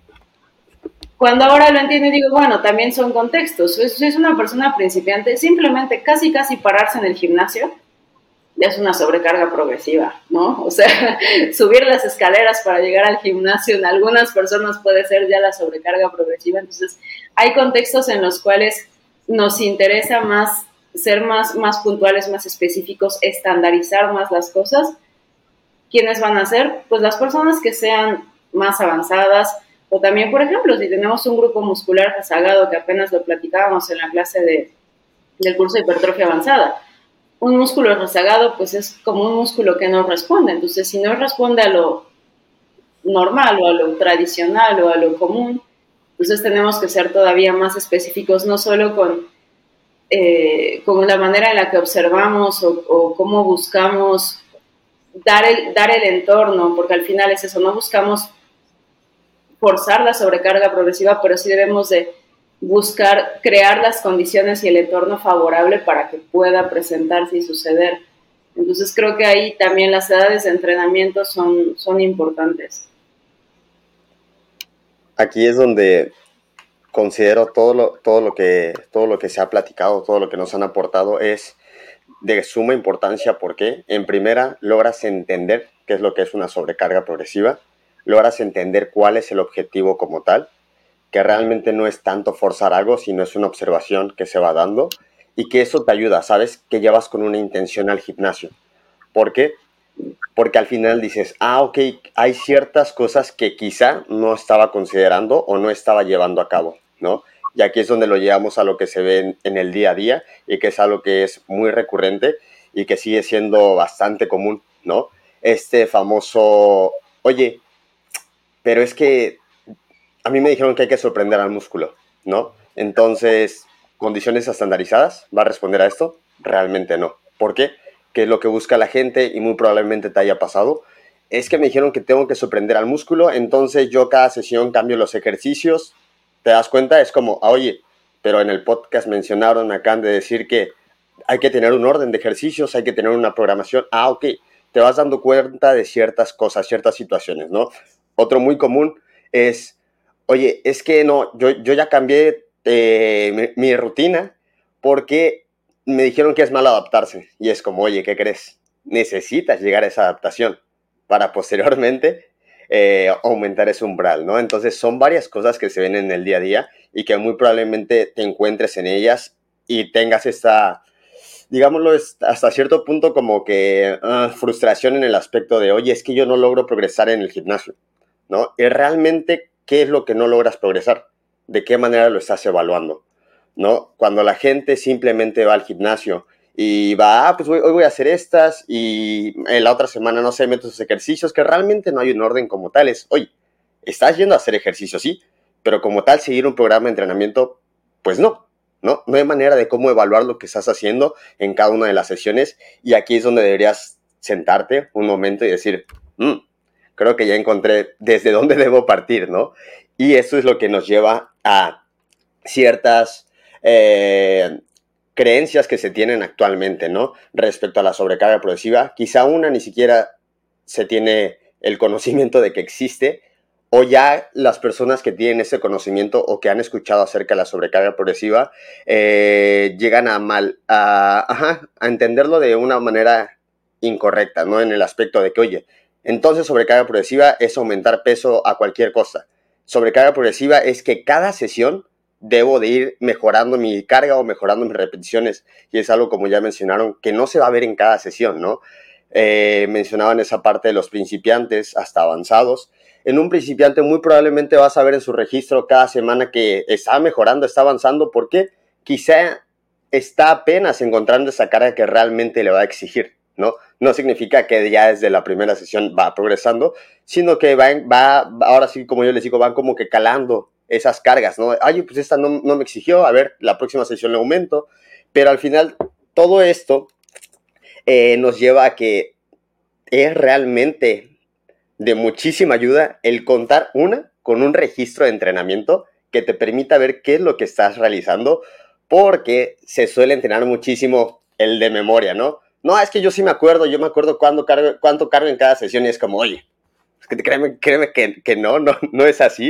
Cuando ahora lo entiendo y digo, bueno, también son contextos. Si es una persona principiante, simplemente casi pararse en el gimnasio ya es una sobrecarga progresiva, ¿no? O sea, subir las escaleras para llegar al gimnasio en algunas personas puede ser ya la sobrecarga progresiva. Entonces, hay contextos en los cuales nos interesa más ser más puntuales, más específicos, estandarizar más las cosas. ¿Quiénes van a ser? Pues las personas que sean más avanzadas, o también, por ejemplo, si tenemos un grupo muscular rezagado, que apenas lo platicábamos en la clase del curso de hipertrofia avanzada, un músculo rezagado pues es como un músculo que no responde. Entonces, si no responde a lo normal o a lo tradicional o a lo común, entonces tenemos que ser todavía más específicos, no solo con la manera en la que observamos o cómo buscamos dar el entorno, porque al final es eso, no buscamos forzar la sobrecarga progresiva, pero sí debemos de buscar crear las condiciones y el entorno favorable para que pueda presentarse y suceder. Entonces creo que ahí también las edades de entrenamiento son importantes. Aquí es donde considero todo lo que se ha platicado, todo lo que nos han aportado es de suma importancia porque, en primera, logras entender qué es lo que es una sobrecarga progresiva, logras entender cuál es el objetivo como tal, que realmente no es tanto forzar algo, sino es una observación que se va dando y que eso te ayuda, ¿sabes? Que llevas con una intención al gimnasio. ¿Por qué? Porque al final dices, ok, hay ciertas cosas que quizá no estaba considerando o no estaba llevando a cabo, ¿no? Y aquí es donde lo llevamos a lo que se ve en el día a día y que es algo que es muy recurrente y que sigue siendo bastante común, ¿no? Este famoso, oye, pero es que a mí me dijeron que hay que sorprender al músculo, ¿no? Entonces, ¿condiciones estandarizadas va a responder a esto? Realmente no. ¿Por qué? Que es lo que busca la gente y muy probablemente te haya pasado. Es que me dijeron que tengo que sorprender al músculo, entonces yo cada sesión cambio los ejercicios. ¿Te das cuenta? Es como, oye, pero en el podcast mencionaron, acaban de decir que hay que tener un orden de ejercicios, hay que tener una programación. Ok, te vas dando cuenta de ciertas cosas, ciertas situaciones, ¿no? Otro muy común es, oye, es que no, yo ya cambié mi rutina porque me dijeron que es malo adaptarse. Y es como, oye, ¿qué crees? Necesitas llegar a esa adaptación para posteriormente aumentar ese umbral, ¿no? Entonces son varias cosas que se ven en el día a día y que muy probablemente te encuentres en ellas y tengas esta, digámoslo, hasta cierto punto como que frustración en el aspecto de, oye, es que yo no logro progresar en el gimnasio, ¿no? Y realmente, ¿qué es lo que no logras progresar? ¿De qué manera lo estás evaluando? ¿No? Cuando la gente simplemente va al gimnasio y va, pues hoy voy a hacer estas y en la otra semana, no sé, meto esos ejercicios, que realmente no hay un orden como tal. Es, oye, estás yendo a hacer ejercicio, sí, pero como tal seguir un programa de entrenamiento, pues no hay manera de cómo evaluar lo que estás haciendo en cada una de las sesiones y aquí es donde deberías sentarte un momento y decir, creo que ya encontré desde dónde debo partir, ¿no? Y eso es lo que nos lleva a ciertas creencias que se tienen actualmente, ¿no? Respecto a la sobrecarga progresiva. Quizá una ni siquiera se tiene el conocimiento de que existe, o ya las personas que tienen ese conocimiento o que han escuchado acerca de la sobrecarga progresiva llegan a entenderlo de una manera incorrecta, ¿no? En el aspecto de que, oye, entonces sobrecarga progresiva es aumentar peso a cualquier costa. Sobrecarga progresiva es que cada sesión debo de ir mejorando mi carga o mejorando mis repeticiones, y es algo, como ya mencionaron, que no se va a ver en cada sesión, ¿no? Mencionaban esa parte de los principiantes hasta avanzados. En un principiante muy probablemente vas a ver en su registro cada semana que está mejorando, está avanzando, porque quizá está apenas encontrando esa carga que realmente le va a exigir, ¿no? No significa que ya desde la primera sesión va progresando, sino que va ahora sí, como yo les digo, van como que calando esas cargas, ¿no? Ay, pues esta no me exigió, a ver, la próxima sesión le aumento, pero al final todo esto nos lleva a que es realmente de muchísima ayuda el contar con un registro de entrenamiento que te permita ver qué es lo que estás realizando, porque se suele entrenar muchísimo el de memoria, ¿no? No, es que yo sí me acuerdo cuánto cargo en cada sesión, y es como, oye, créeme que no es así.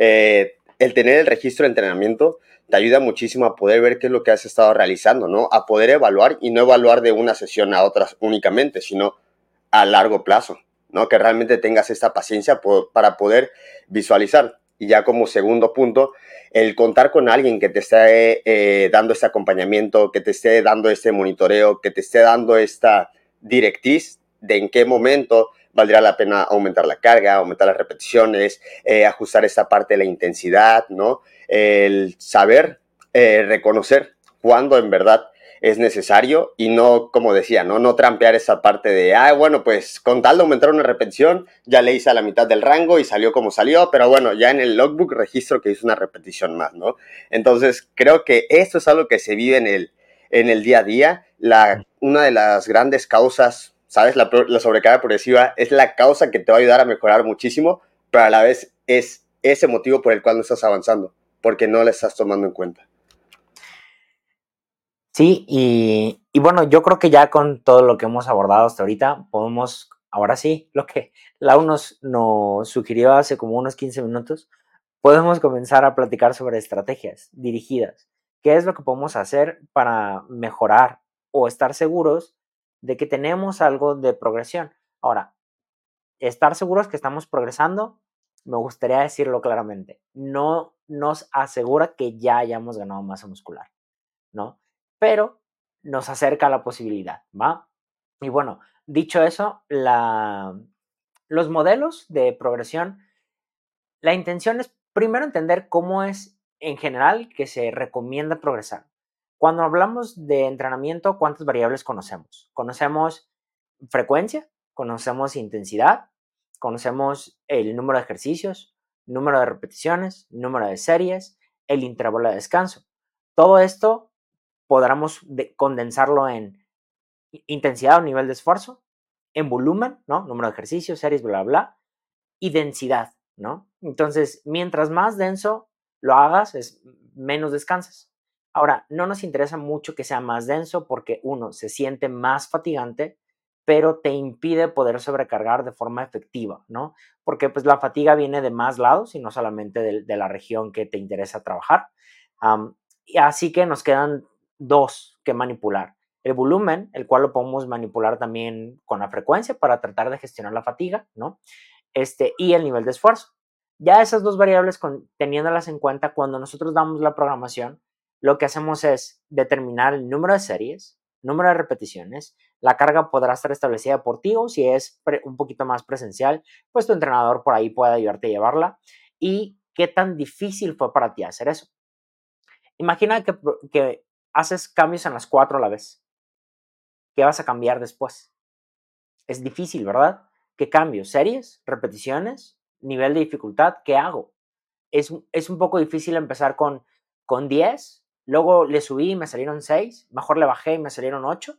El tener el registro de entrenamiento te ayuda muchísimo a poder ver qué es lo que has estado realizando, ¿no? A poder evaluar, y no evaluar de una sesión a otra únicamente, sino a largo plazo, ¿no? Que realmente tengas esta paciencia para poder visualizar. Y ya como segundo punto, el contar con alguien que te esté dando este acompañamiento, que te esté dando este monitoreo, que te esté dando esta directriz de en qué momento valdría la pena aumentar la carga, aumentar las repeticiones, ajustar esta parte de la intensidad, ¿no? El saber reconocer cuándo en verdad es necesario, y no, como decía, no trampear esa parte de, bueno, pues con tal de aumentar una repetición, ya le hice a la mitad del rango y salió como salió, pero bueno, ya en el logbook registro que hice una repetición más, ¿no? Entonces, creo que esto es algo que se vive en el día a día. Una de las grandes causas, ¿sabes? La sobrecarga progresiva es la causa que te va a ayudar a mejorar muchísimo, pero a la vez es ese motivo por el cual no estás avanzando, porque no la estás tomando en cuenta. Sí, y bueno, yo creo que ya con todo lo que hemos abordado hasta ahorita, podemos, ahora sí, lo que Lau nos sugirió hace como unos 15 minutos, podemos comenzar a platicar sobre estrategias dirigidas. ¿Qué es lo que podemos hacer para mejorar o estar seguros de que tenemos algo de progresión? Ahora, estar seguros que estamos progresando, me gustaría decirlo claramente, no nos asegura que ya hayamos ganado masa muscular, ¿no? Pero nos acerca a la posibilidad, ¿va? Y bueno, dicho eso, los modelos de progresión, la intención es primero entender cómo es en general que se recomienda progresar. Cuando hablamos de entrenamiento, ¿cuántas variables conocemos? Conocemos frecuencia, conocemos intensidad, conocemos el número de ejercicios, número de repeticiones, número de series, el intervalo de descanso. Todo esto podamos condensarlo en intensidad o nivel de esfuerzo, en volumen, ¿no? Número de ejercicios, series, bla, bla, bla, y densidad, ¿no? Entonces, mientras más denso lo hagas, menos descansas. Ahora, no nos interesa mucho que sea más denso porque, uno, se siente más fatigante, pero te impide poder sobrecargar de forma efectiva, ¿no? Porque pues la fatiga viene de más lados y no solamente de la región que te interesa trabajar. Y así que nos quedan dos que manipular. El volumen, el cual lo podemos manipular también con la frecuencia para tratar de gestionar la fatiga, ¿no? Y el nivel de esfuerzo. Ya esas dos variables, teniéndolas en cuenta, cuando nosotros damos la programación, lo que hacemos es determinar el número de series, número de repeticiones, la carga podrá estar establecida por ti, o si es un poquito más presencial, pues tu entrenador por ahí puede ayudarte a llevarla, y qué tan difícil fue para ti hacer eso. Imagina que haces cambios en las 4 a la vez. ¿Qué vas a cambiar después? Es difícil, ¿verdad? ¿Qué cambio? ¿Series? ¿Repeticiones? ¿Nivel de dificultad? ¿Qué hago? Es un poco difícil empezar con 10, luego le subí y me salieron 6, mejor le bajé y me salieron 8,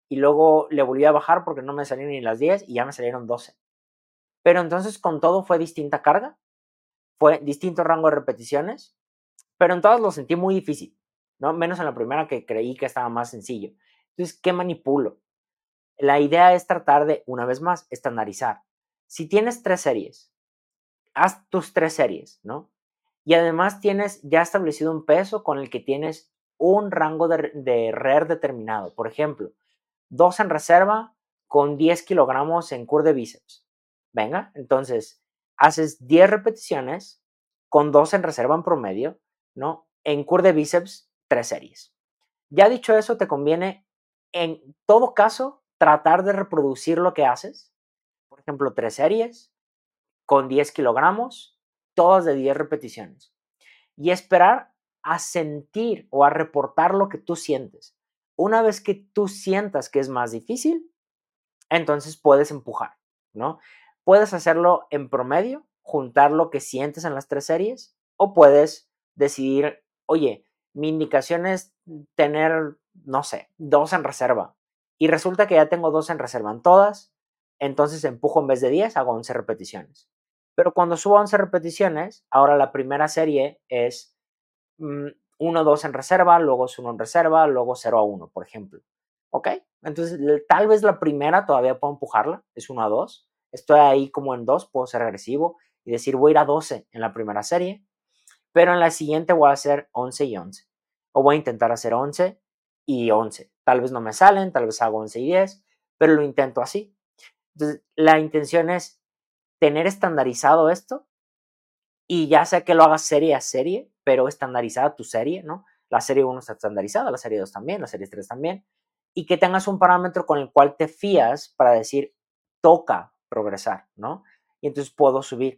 y luego le volví a bajar porque no me salían ni las 10 y ya me salieron 12. Pero entonces con todo fue distinta carga, fue distinto rango de repeticiones, pero en todas lo sentí muy difícil, ¿no? Menos en la primera que creí que estaba más sencillo. Entonces, ¿qué manipulo? La idea es tratar de, una vez más, estandarizar. Si tienes 3 series, haz tus 3 series, ¿no? Y además tienes ya establecido un peso con el que tienes un rango de RER determinado. Por ejemplo, 2 en reserva con 10 kilogramos en curl de bíceps. Venga, entonces haces 10 repeticiones con 2 en reserva en promedio, ¿no? En curl de bíceps, 3 series. Ya dicho eso, te conviene en todo caso tratar de reproducir lo que haces. Por ejemplo, 3 series con 10 kilogramos, todas de 10 repeticiones. Y esperar a sentir o a reportar lo que tú sientes. Una vez que tú sientas que es más difícil, entonces puedes empujar, ¿no? Puedes hacerlo en promedio, juntar lo que sientes en las 3 series, o puedes decidir, oye, mi indicación es tener, no sé, 2 en reserva. Y resulta que ya tengo 2 en reserva en todas, entonces empujo en vez de 10, hago 11 repeticiones. Pero cuando subo 11 repeticiones, ahora la primera serie es 1, 2 en reserva, luego es 1 en reserva, luego 0 a 1, por ejemplo. ¿Ok? Entonces, tal vez la primera todavía puedo empujarla, es 1 a 2. Estoy ahí como en 2, puedo ser agresivo y decir voy a ir a 12 en la primera serie, pero en la siguiente voy a hacer 11 y 11. O voy a intentar hacer 11 y 11. Tal vez no me salen, tal vez hago 11 y 10, pero lo intento así. Entonces, la intención es tener estandarizado esto y ya sea que lo hagas serie a serie, pero estandarizada tu serie, ¿no? La serie 1 está estandarizada, la serie 2 también, la serie 3 también, y que tengas un parámetro con el cual te fías para decir, toca progresar, ¿no? Y entonces puedo subir.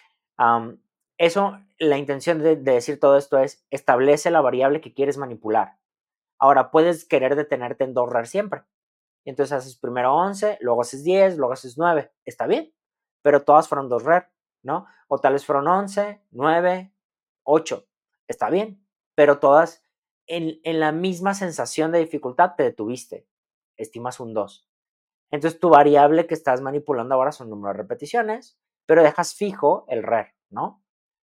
Eso, la intención de decir todo esto es, establece la variable que quieres manipular. Ahora, puedes querer detenerte en 2 RAR siempre. Y entonces haces primero 11, luego haces 10, luego haces 9. Está bien, pero todas fueron 2 RAR, ¿no? O tal vez fueron 11, 9, 8. Está bien, pero todas en la misma sensación de dificultad te detuviste. Estimas un 2. Entonces tu variable que estás manipulando ahora son número de repeticiones, pero dejas fijo el RAR, ¿no?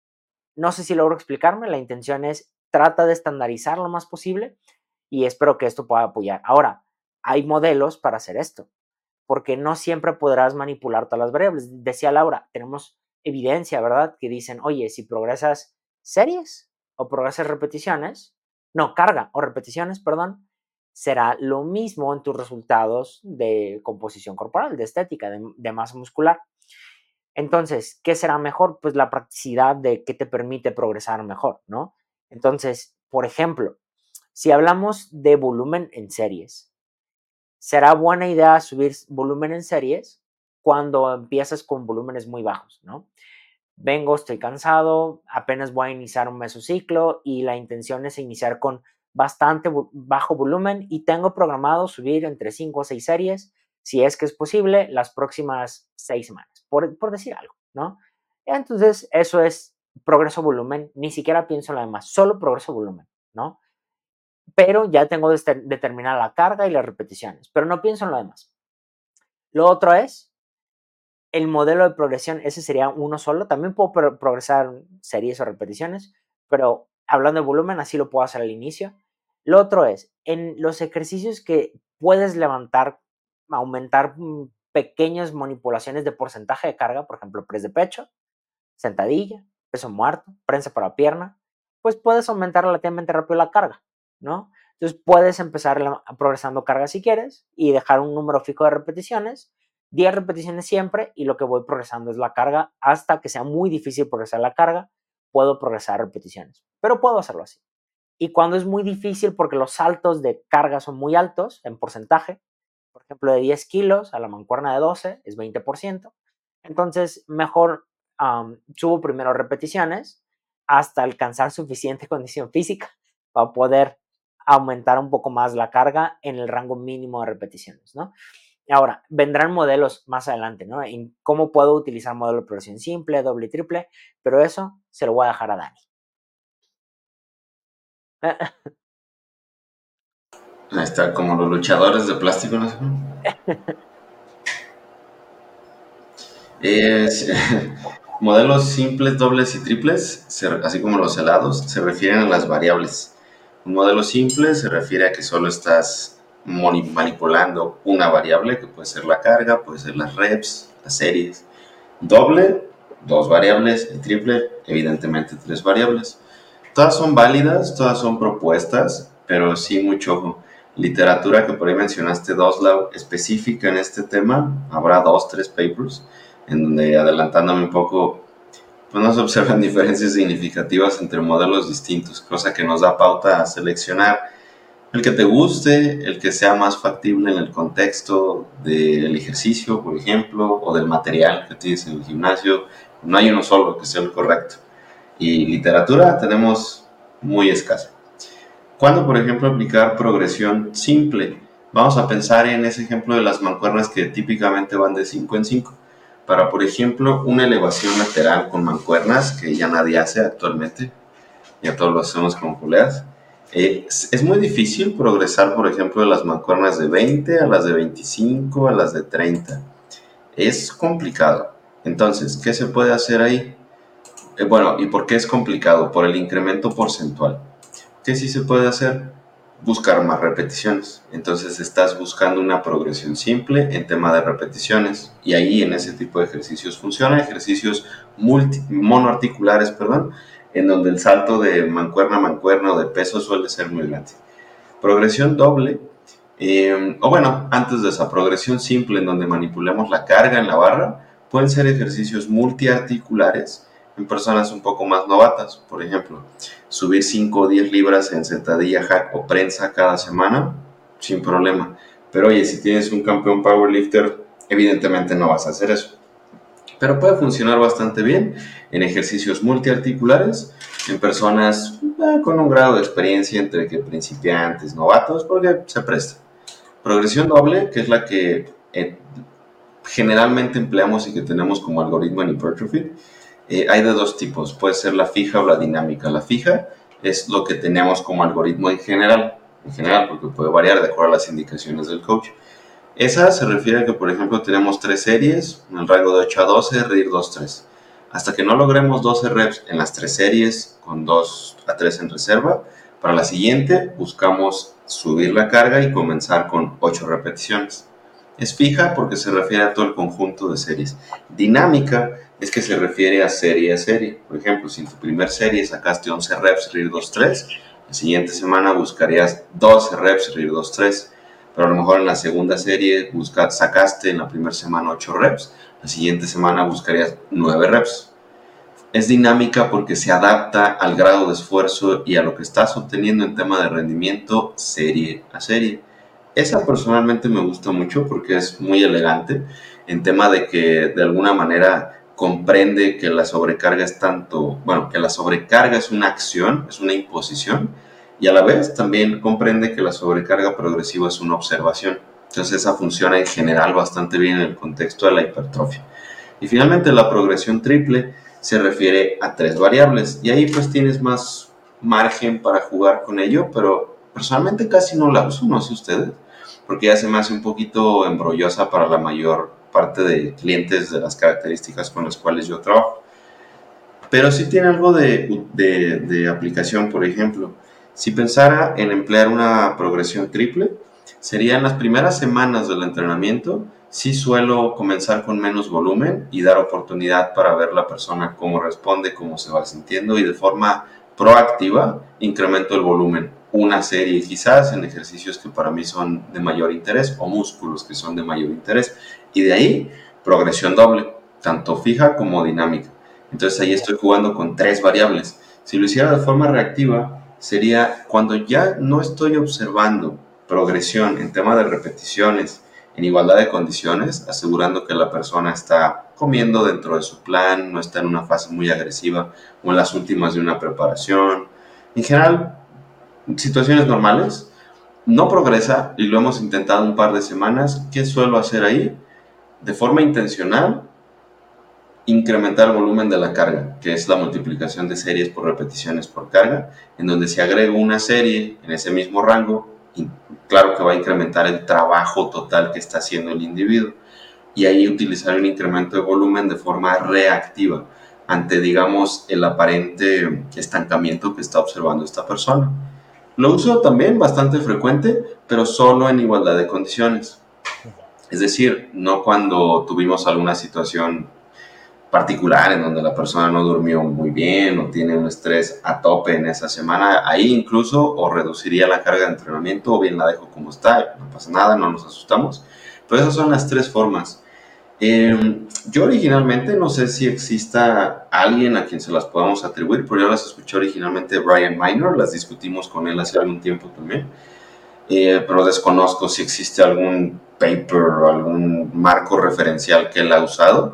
No sé si logro explicarme, la intención es trata de estandarizar lo más posible y espero que esto pueda apoyar. Ahora, hay modelos para hacer esto, porque no siempre podrás manipular todas las variables. Decía Laura, tenemos evidencia, ¿verdad? Que dicen, oye, si progresas series o progresas repeticiones, no, carga o repeticiones, perdón, será lo mismo en tus resultados de composición corporal, de estética, de masa muscular. Entonces, ¿qué será mejor? Pues la practicidad de qué te permite progresar mejor, ¿no? Entonces, por ejemplo, si hablamos de volumen en series, será buena idea subir volumen en series cuando empiezas con volúmenes muy bajos, ¿no? Vengo, estoy cansado, apenas voy a iniciar un mesociclo y la intención es iniciar con bastante bajo volumen y tengo programado subir entre 5 o 6 series, si es que es posible, las próximas 6 semanas, por decir algo, ¿no? Entonces, eso es progreso volumen, ni siquiera pienso en lo demás, solo progreso volumen, ¿no? Pero ya tengo determinada la carga y las repeticiones, pero no pienso en lo demás. Lo otro es el modelo de progresión, ese sería uno solo. También puedo progresar series o repeticiones, pero hablando de volumen, así lo puedo hacer al inicio. Lo otro es, en los ejercicios que puedes levantar, aumentar pequeñas manipulaciones de porcentaje de carga, por ejemplo, press de pecho, sentadilla, peso muerto, prensa para pierna, pues puedes aumentar relativamente rápido la carga, ¿no? Entonces puedes empezar progresando carga si quieres y dejar un número fijo de repeticiones, 10 repeticiones siempre, y lo que voy progresando es la carga hasta que sea muy difícil progresar la carga, puedo progresar repeticiones, pero puedo hacerlo así. Y cuando es muy difícil porque los saltos de carga son muy altos en porcentaje, por ejemplo, de 10 kilos a la mancuerna de 12 es 20%, entonces mejor subo primero repeticiones hasta alcanzar suficiente condición física para poder aumentar un poco más la carga en el rango mínimo de repeticiones, ¿no? Ahora, vendrán modelos más adelante, ¿no? En cómo puedo utilizar modelo de progresión simple, doble y triple, pero eso se lo voy a dejar a Dani. Ahí está, como los luchadores de plástico, ¿no? Modelos simples, dobles y triples, así como los helados, se refieren a las variables. Un modelo simple se refiere a que solo estás manipulando una variable, que puede ser la carga, puede ser las reps, las series. Doble, dos variables. Y triple, evidentemente, tres variables. Todas son válidas, todas son propuestas, pero sí mucho ojo. Literatura que por ahí mencionaste, Doslau, específica en este tema, habrá 2-3 papers, en donde, adelantándome un poco, pues no se observan diferencias significativas entre modelos distintos, cosa que nos da pauta a seleccionar el que te guste, el que sea más factible en el contexto del ejercicio, por ejemplo, o del material que tienes en el gimnasio. No hay uno solo que sea el correcto. Y literatura tenemos muy escasa. ¿Cuándo, por ejemplo, aplicar progresión simple? Vamos a pensar en ese ejemplo de las mancuernas que típicamente van de 5 en 5. Para, por ejemplo, una elevación lateral con mancuernas, que ya nadie hace actualmente, ya todos lo hacemos con poleas, es muy difícil progresar, por ejemplo, de las mancuernas de 20 a las de 25 a las de 30. Es complicado. Entonces, ¿qué se puede hacer ahí? Bueno, ¿y por qué es complicado? Por el incremento porcentual. ¿Qué sí se puede hacer? Buscar más repeticiones. Entonces estás buscando una progresión simple en tema de repeticiones. Y ahí en ese tipo de ejercicios funciona. Ejercicios monoarticulares, en donde el salto de mancuerna a mancuerna o de peso suele ser muy grande. Progresión doble, antes de esa progresión simple en donde manipulamos la carga en la barra, pueden ser ejercicios multiarticulares en personas un poco más novatas. Por ejemplo, subir 5 o 10 libras en sentadilla, hack o prensa cada semana, sin problema. Pero oye, si tienes un campeón powerlifter, evidentemente no vas a hacer eso. Pero puede funcionar bastante bien en ejercicios multiarticulares, en personas con un grado de experiencia entre que principiantes, novatos, porque se presta. Progresión doble, que es la que generalmente empleamos y que tenemos como algoritmo en Hypertrophy, hay de dos tipos, puede ser la fija o la dinámica. La fija es lo que tenemos como algoritmo en general, porque puede variar de acuerdo a las indicaciones del coach. Esa se refiere a que, por ejemplo, tenemos 3 series en el rango de 8 a 12, RIR 2-3. Hasta que no logremos 12 reps en las 3 series con 2 a 3 en reserva, para la siguiente buscamos subir la carga y comenzar con 8 repeticiones. Es fija porque se refiere a todo el conjunto de series. Dinámica es que se refiere a serie a serie. Por ejemplo, si en tu primer serie sacaste 11 reps RIR 2-3, la siguiente semana buscarías 12 reps RIR 2-3. Pero a lo mejor en la segunda serie sacaste en la primera semana 8 reps, la siguiente semana buscarías 9 reps. Es dinámica porque se adapta al grado de esfuerzo y a lo que estás obteniendo en tema de rendimiento serie a serie. Esa personalmente me gusta mucho porque es muy elegante en tema de que de alguna manera comprende que la sobrecarga es que la sobrecarga es una acción, es una imposición, y a la vez también comprende que la sobrecarga progresiva es una observación. Entonces esa funciona en general bastante bien en el contexto de la hipertrofia. Y finalmente la progresión triple se refiere a 3 variables y ahí pues tienes más margen para jugar con ello, pero personalmente casi no la uso, no sé ustedes, porque ya se me hace un poquito embrollosa para la mayor parte de clientes de las características con las cuales yo trabajo. Pero sí tiene algo de aplicación. Por ejemplo, si pensara en emplear una progresión triple, sería en las primeras semanas del entrenamiento. Sí suelo comenzar con menos volumen y dar oportunidad para ver la persona cómo responde, cómo se va sintiendo, y de forma proactiva incremento el volumen. Una serie quizás en ejercicios que para mí son de mayor interés o músculos que son de mayor interés. Y de ahí progresión doble, tanto fija como dinámica. Entonces ahí estoy jugando con 3 variables. Si lo hiciera de forma reactiva, sería cuando ya no estoy observando progresión en tema de repeticiones en igualdad de condiciones, asegurando que la persona está comiendo dentro de su plan, no está en una fase muy agresiva o en las últimas de una preparación. En general, situaciones normales, no progresa y lo hemos intentado un par de semanas. ¿Qué suelo hacer ahí? De forma intencional, incrementar el volumen de la carga, que es la multiplicación de series por repeticiones por carga, en donde si agrego una serie en ese mismo rango, y claro que va a incrementar el trabajo total que está haciendo el individuo. Y ahí utilizar el incremento de volumen de forma reactiva ante, digamos, el aparente estancamiento que está observando esta persona. Lo uso también bastante frecuente, pero solo en igualdad de condiciones. Es decir, no cuando tuvimos alguna situación particular en donde la persona no durmió muy bien o tiene un estrés a tope en esa semana. Ahí incluso o reduciría la carga de entrenamiento o bien la dejo como está, no pasa nada, no nos asustamos. Pero esas son las tres formas. Yo originalmente no sé si exista alguien a quien se las podamos atribuir, pero yo las escuché originalmente de Brian Minor, las discutimos con él hace algún tiempo también, pero desconozco si existe algún paper o algún marco referencial que él ha usado.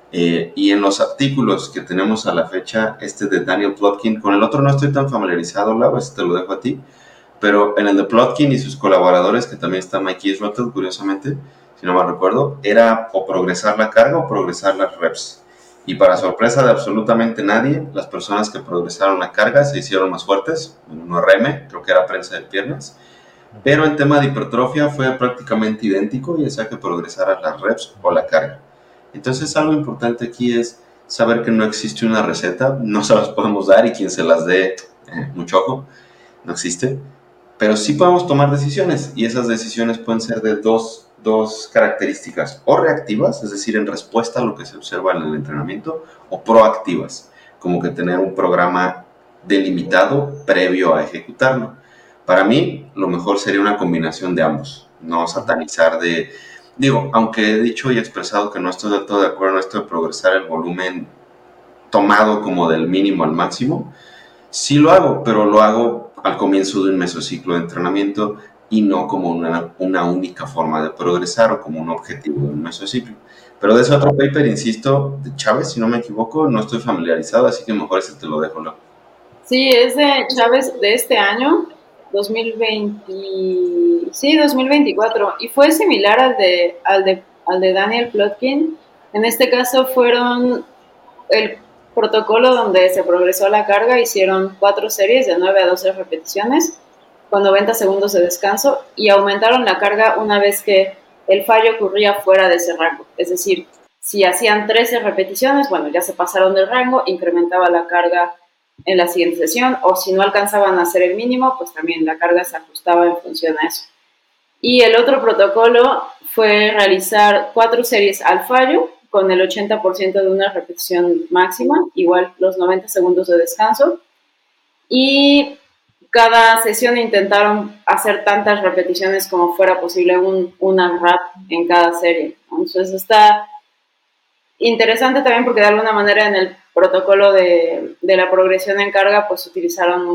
Y en los artículos que tenemos a la fecha, este de Daniel Plotkin, con el otro no estoy tan familiarizado, Lau, este te lo dejo a ti, pero en el de Plotkin y sus colaboradores, que también está Mike Israel, curiosamente, si no mal recuerdo, era o progresar la carga o progresar las reps. Y para sorpresa de absolutamente nadie, las personas que progresaron la carga se hicieron más fuertes, en un RM, creo que era prensa de piernas, pero el tema de hipertrofia fue prácticamente idéntico, ya sea que progresaras las reps o la carga. Entonces algo importante aquí es saber que no existe una receta, no se las podemos dar y quien se las dé, mucho ojo, no existe, pero sí podemos tomar decisiones y esas decisiones pueden ser de dos características, o reactivas, es decir, en respuesta a lo que se observa en el entrenamiento, o proactivas, como que tener un programa delimitado previo a ejecutarlo. Para mí, lo mejor sería una combinación de ambos, no satanizar de... Digo, aunque he dicho y expresado que no estoy del todo de acuerdo en esto de progresar el volumen tomado como del mínimo al máximo, sí lo hago, pero lo hago al comienzo de un mesociclo de entrenamiento y no como una única forma de progresar o como un objetivo de un mesociclo. Pero de ese otro paper, insisto, de Chávez, si no me equivoco, no estoy familiarizado, así que mejor ese te lo dejo, ¿no? Sí, es de Chávez de este año, 2020, sí, 2024, y fue similar al de Daniel Plotkin. En este caso fueron el protocolo donde se progresó la carga, hicieron 4 series de 9 a 12 repeticiones con 90 segundos de descanso y aumentaron la carga una vez que el fallo ocurría fuera de ese rango. Es decir, si hacían 13 repeticiones, bueno, ya se pasaron del rango, incrementaba la carga en la siguiente sesión, o si no alcanzaban a hacer el mínimo, pues también la carga se ajustaba en función a eso. Y el otro protocolo fue realizar 4 series al fallo con el 80% de una repetición máxima, igual los 90 segundos de descanso. Y cada sesión intentaron hacer tantas repeticiones como fuera posible, una rep en cada serie. Entonces está interesante también porque de alguna manera en el protocolo de la progresión en carga pues utilizaron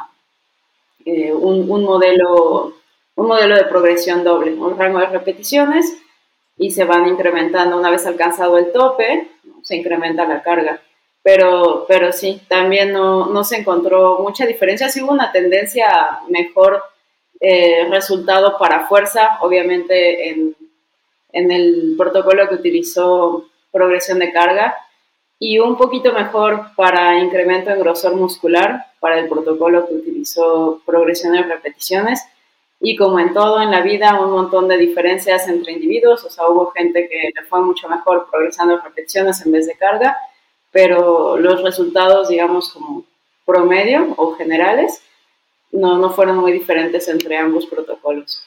un modelo de progresión doble, un rango de repeticiones y se van incrementando una vez alcanzado el tope, ¿no? Se incrementa la carga. Pero sí, también no se encontró mucha diferencia, sí hubo una tendencia a mejor resultado para fuerza, obviamente en el protocolo que utilizó progresión de carga, y un poquito mejor para incremento en grosor muscular, para el protocolo que utilizó progresión de repeticiones. Y como en todo en la vida, un montón de diferencias entre individuos, o sea, hubo gente que le fue mucho mejor progresando repeticiones en vez de carga, pero los resultados, digamos, como promedio o generales, no fueron muy diferentes entre ambos protocolos.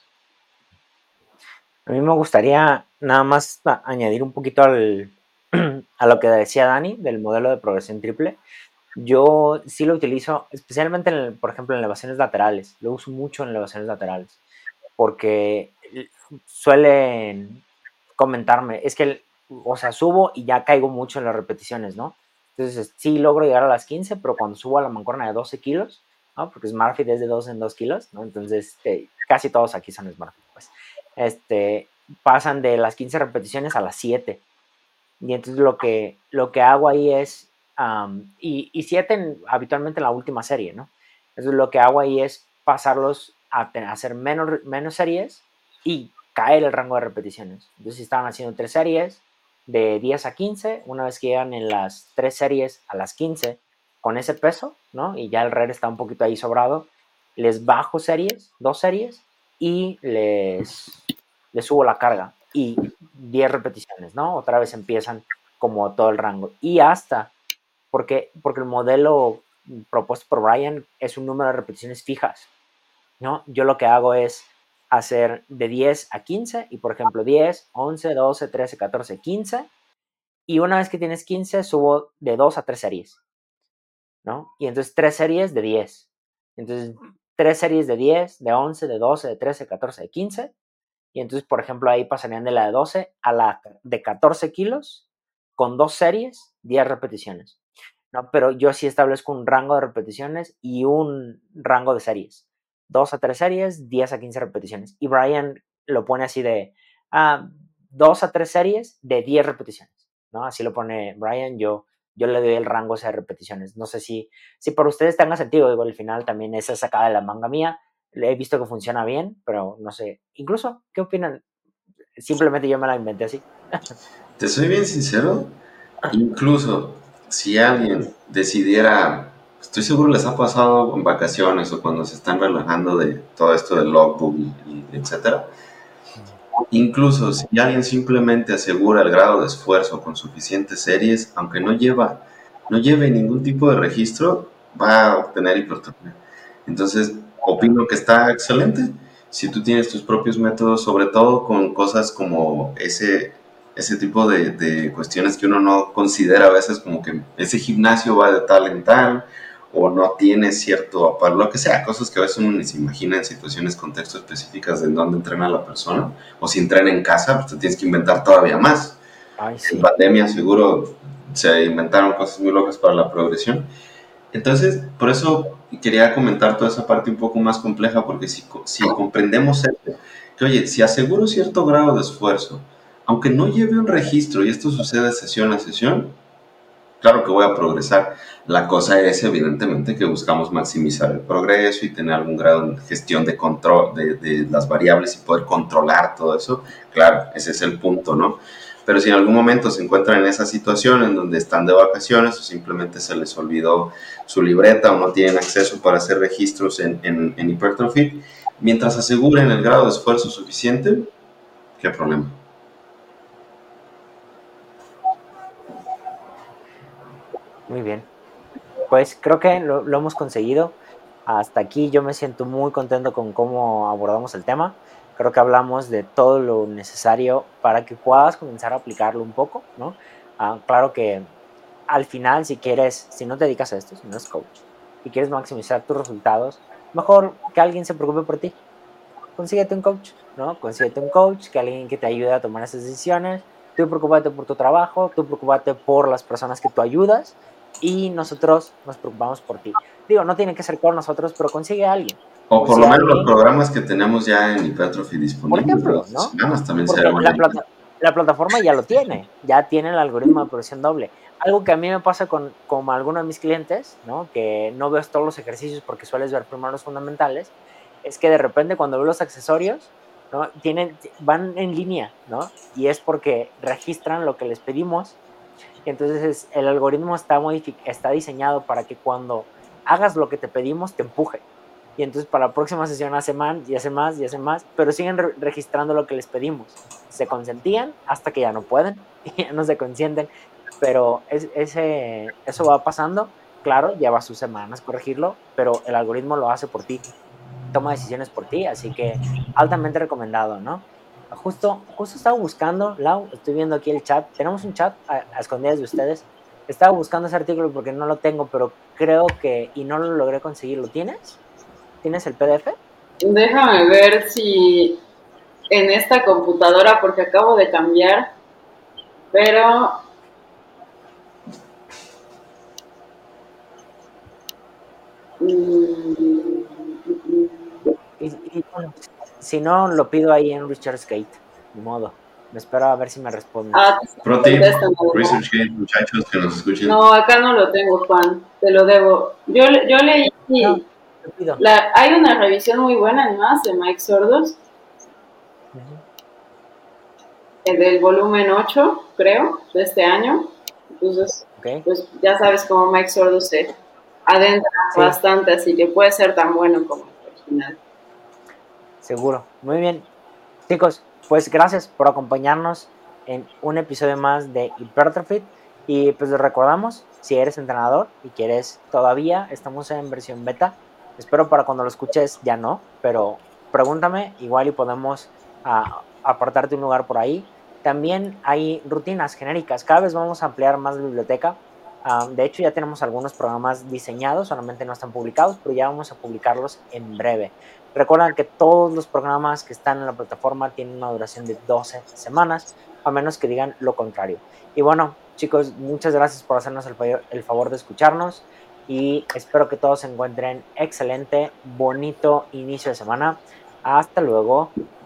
A mí me gustaría nada más añadir un poquito a lo que decía Dani del modelo de progresión triple. Yo sí lo utilizo, especialmente, por ejemplo, en elevaciones laterales. Lo uso mucho en elevaciones laterales porque suelen comentarme, es que, o sea, subo y ya caigo mucho en las repeticiones, ¿no? Entonces, sí logro llegar a las 15, pero cuando subo a la mancuerna de 12 kilos, ¿no? Porque SmartFit es de 2 en 2 kilos, ¿no? Entonces, casi todos aquí son SmartFit, pues. Pasan de las 15 repeticiones a las 7. Y entonces lo que hago ahí es, y 7 habitualmente en la última serie, ¿no? Entonces lo que hago ahí es pasarlos a hacer menos series y caer el rango de repeticiones. Entonces si estaban haciendo 3 series de 10 a 15, una vez que llegan en las 3 series a las 15 con ese peso, ¿no? Y ya el RER está un poquito ahí sobrado, les bajo series, 2 series, y les subo la carga. Y 10 repeticiones, ¿no? Otra vez empiezan como todo el rango. Y hasta, porque el modelo propuesto por Brian es un número de repeticiones fijas, ¿no? Yo lo que hago es hacer de 10 a 15 y, por ejemplo, 10, 11, 12, 13, 14, 15. Y una vez que tienes 15, subo de 2 a 3 series, ¿no? Y entonces 3 series de 10. Entonces 3 series de 10, de 11, de 12, de 13, de 14, de 15. Y entonces, por ejemplo, ahí pasarían de la de 12 a la de 14 kilos con 2 series, 10 repeticiones, ¿no? Pero yo sí establezco un rango de repeticiones y un rango de series. 2 a 3 series, 10 a 15 repeticiones. Y Brian lo pone así de 2 a 3 series de 10 repeticiones, ¿no? Así lo pone Brian. Yo le doy el rango de repeticiones. No sé si para ustedes tenga sentido. Digo, al final también esa es sacada de la manga mía. He visto que funciona bien, pero no sé. Incluso, ¿qué opinan? Simplemente yo me la inventé así. Te soy bien sincero, incluso si alguien decidiera, estoy seguro les ha pasado en vacaciones o cuando se están relajando de todo esto del logbook y etcétera, incluso si alguien simplemente asegura el grado de esfuerzo con suficientes series, aunque no lleve ningún tipo de registro, va a obtener hipertrofia. Entonces, opino que está excelente. Si tú tienes tus propios métodos, sobre todo con cosas como ese tipo de cuestiones que uno no considera a veces, como que ese gimnasio va de tal en tal, o no tiene cierto, para lo que sea, cosas que a veces uno ni se imagina en situaciones, contextos específicas de en dónde entrena la persona, o si entrena en casa, pues te tienes que inventar todavía más. Ay, sí. En pandemia seguro se inventaron cosas muy locas para la progresión. Entonces, por eso quería comentar toda esa parte un poco más compleja, porque si comprendemos esto, que oye, si aseguro cierto grado de esfuerzo, aunque no lleve un registro y esto sucede sesión a sesión, claro que voy a progresar. La cosa es evidentemente que buscamos maximizar el progreso y tener algún grado de gestión de control de las variables y poder controlar todo eso. Claro, ese es el punto, ¿no? Pero si en algún momento se encuentran en esa situación en donde están de vacaciones o simplemente se les olvidó su libreta o no tienen acceso para hacer registros en Hypertrophy, mientras aseguren el grado de esfuerzo suficiente, ¿qué problema? Muy bien. Pues creo que lo hemos conseguido. Hasta aquí yo me siento muy contento con cómo abordamos el tema. Creo que hablamos de todo lo necesario para que puedas comenzar a aplicarlo un poco, ¿no? Claro que al final, si no te dedicas a esto, si no eres coach, y quieres maximizar tus resultados, mejor que alguien se preocupe por ti. Consíguete un coach, ¿no? Consíguete un coach, que alguien que te ayude a tomar esas decisiones. Tú preocúpate por tu trabajo, tú preocúpate por las personas que tú ayudas y nosotros nos preocupamos por ti. Digo, no tiene que ser con nosotros, pero consigue a alguien. O por Consigue lo a menos los alguien, programas que tenemos ya en Hypertrophy por disponibles de ejemplo, las ¿no? semanas también Porque sería buena idea. la plataforma ya lo tiene, ya tiene el algoritmo de progresión doble. Algo que a mí me pasa con algunos de mis clientes, ¿no? Que no veo todos los ejercicios porque sueles ver primero los fundamentales, es que de repente cuando veo los accesorios, ¿no? Van en línea, ¿no? Y es porque registran lo que les pedimos y entonces el algoritmo está diseñado para que cuando hagas lo que te pedimos te empuje. Y entonces para la próxima sesión hace más y hace más y hace más, pero siguen registrando lo que les pedimos. Se consentían hasta que ya no pueden y ya no se consienten, pero eso va pasando. Claro, lleva sus semanas corregirlo, pero el algoritmo lo hace por ti, toma decisiones por ti, así que altamente recomendado, ¿no? Justo estaba buscando, Lau, estoy viendo aquí el chat, tenemos un chat a escondidas de ustedes, estaba buscando ese artículo porque no lo tengo, pero creo que, y no lo logré conseguir, ¿lo tienes? ¿Tienes el PDF? Déjame ver si en esta computadora, porque acabo de cambiar, pero Bueno, si no, lo pido ahí en ResearchGate, de modo. Me espero a ver si me responden. Pro tip, ResearchGate, muchachos que nos escuchen. No, acá no lo tengo, Juan, te lo debo. Yo leí, No, lo pido. hay una revisión muy buena además de Mike Sordos, del volumen 8, creo, de este año. Entonces, Okay. pues ya sabes cómo Mike Sordos se adentra bastante, así que puede ser tan bueno como final. Seguro. Muy bien. Chicos, pues gracias por acompañarnos en un episodio más de Hypertrophy. Y pues les recordamos, si eres entrenador y quieres, todavía estamos en versión beta. Espero para cuando lo escuches ya no, pero pregúntame, igual y podemos apartarte un lugar por ahí. También hay rutinas genéricas, cada vez vamos a ampliar más la biblioteca. De hecho, ya tenemos algunos programas diseñados, solamente no están publicados, pero ya vamos a publicarlos en breve. Recuerden que todos los programas que están en la plataforma tienen una duración de 12 semanas, a menos que digan lo contrario. Y bueno, chicos, muchas gracias por hacernos el favor de escucharnos y espero que todos se encuentren excelente, bonito inicio de semana. Hasta luego.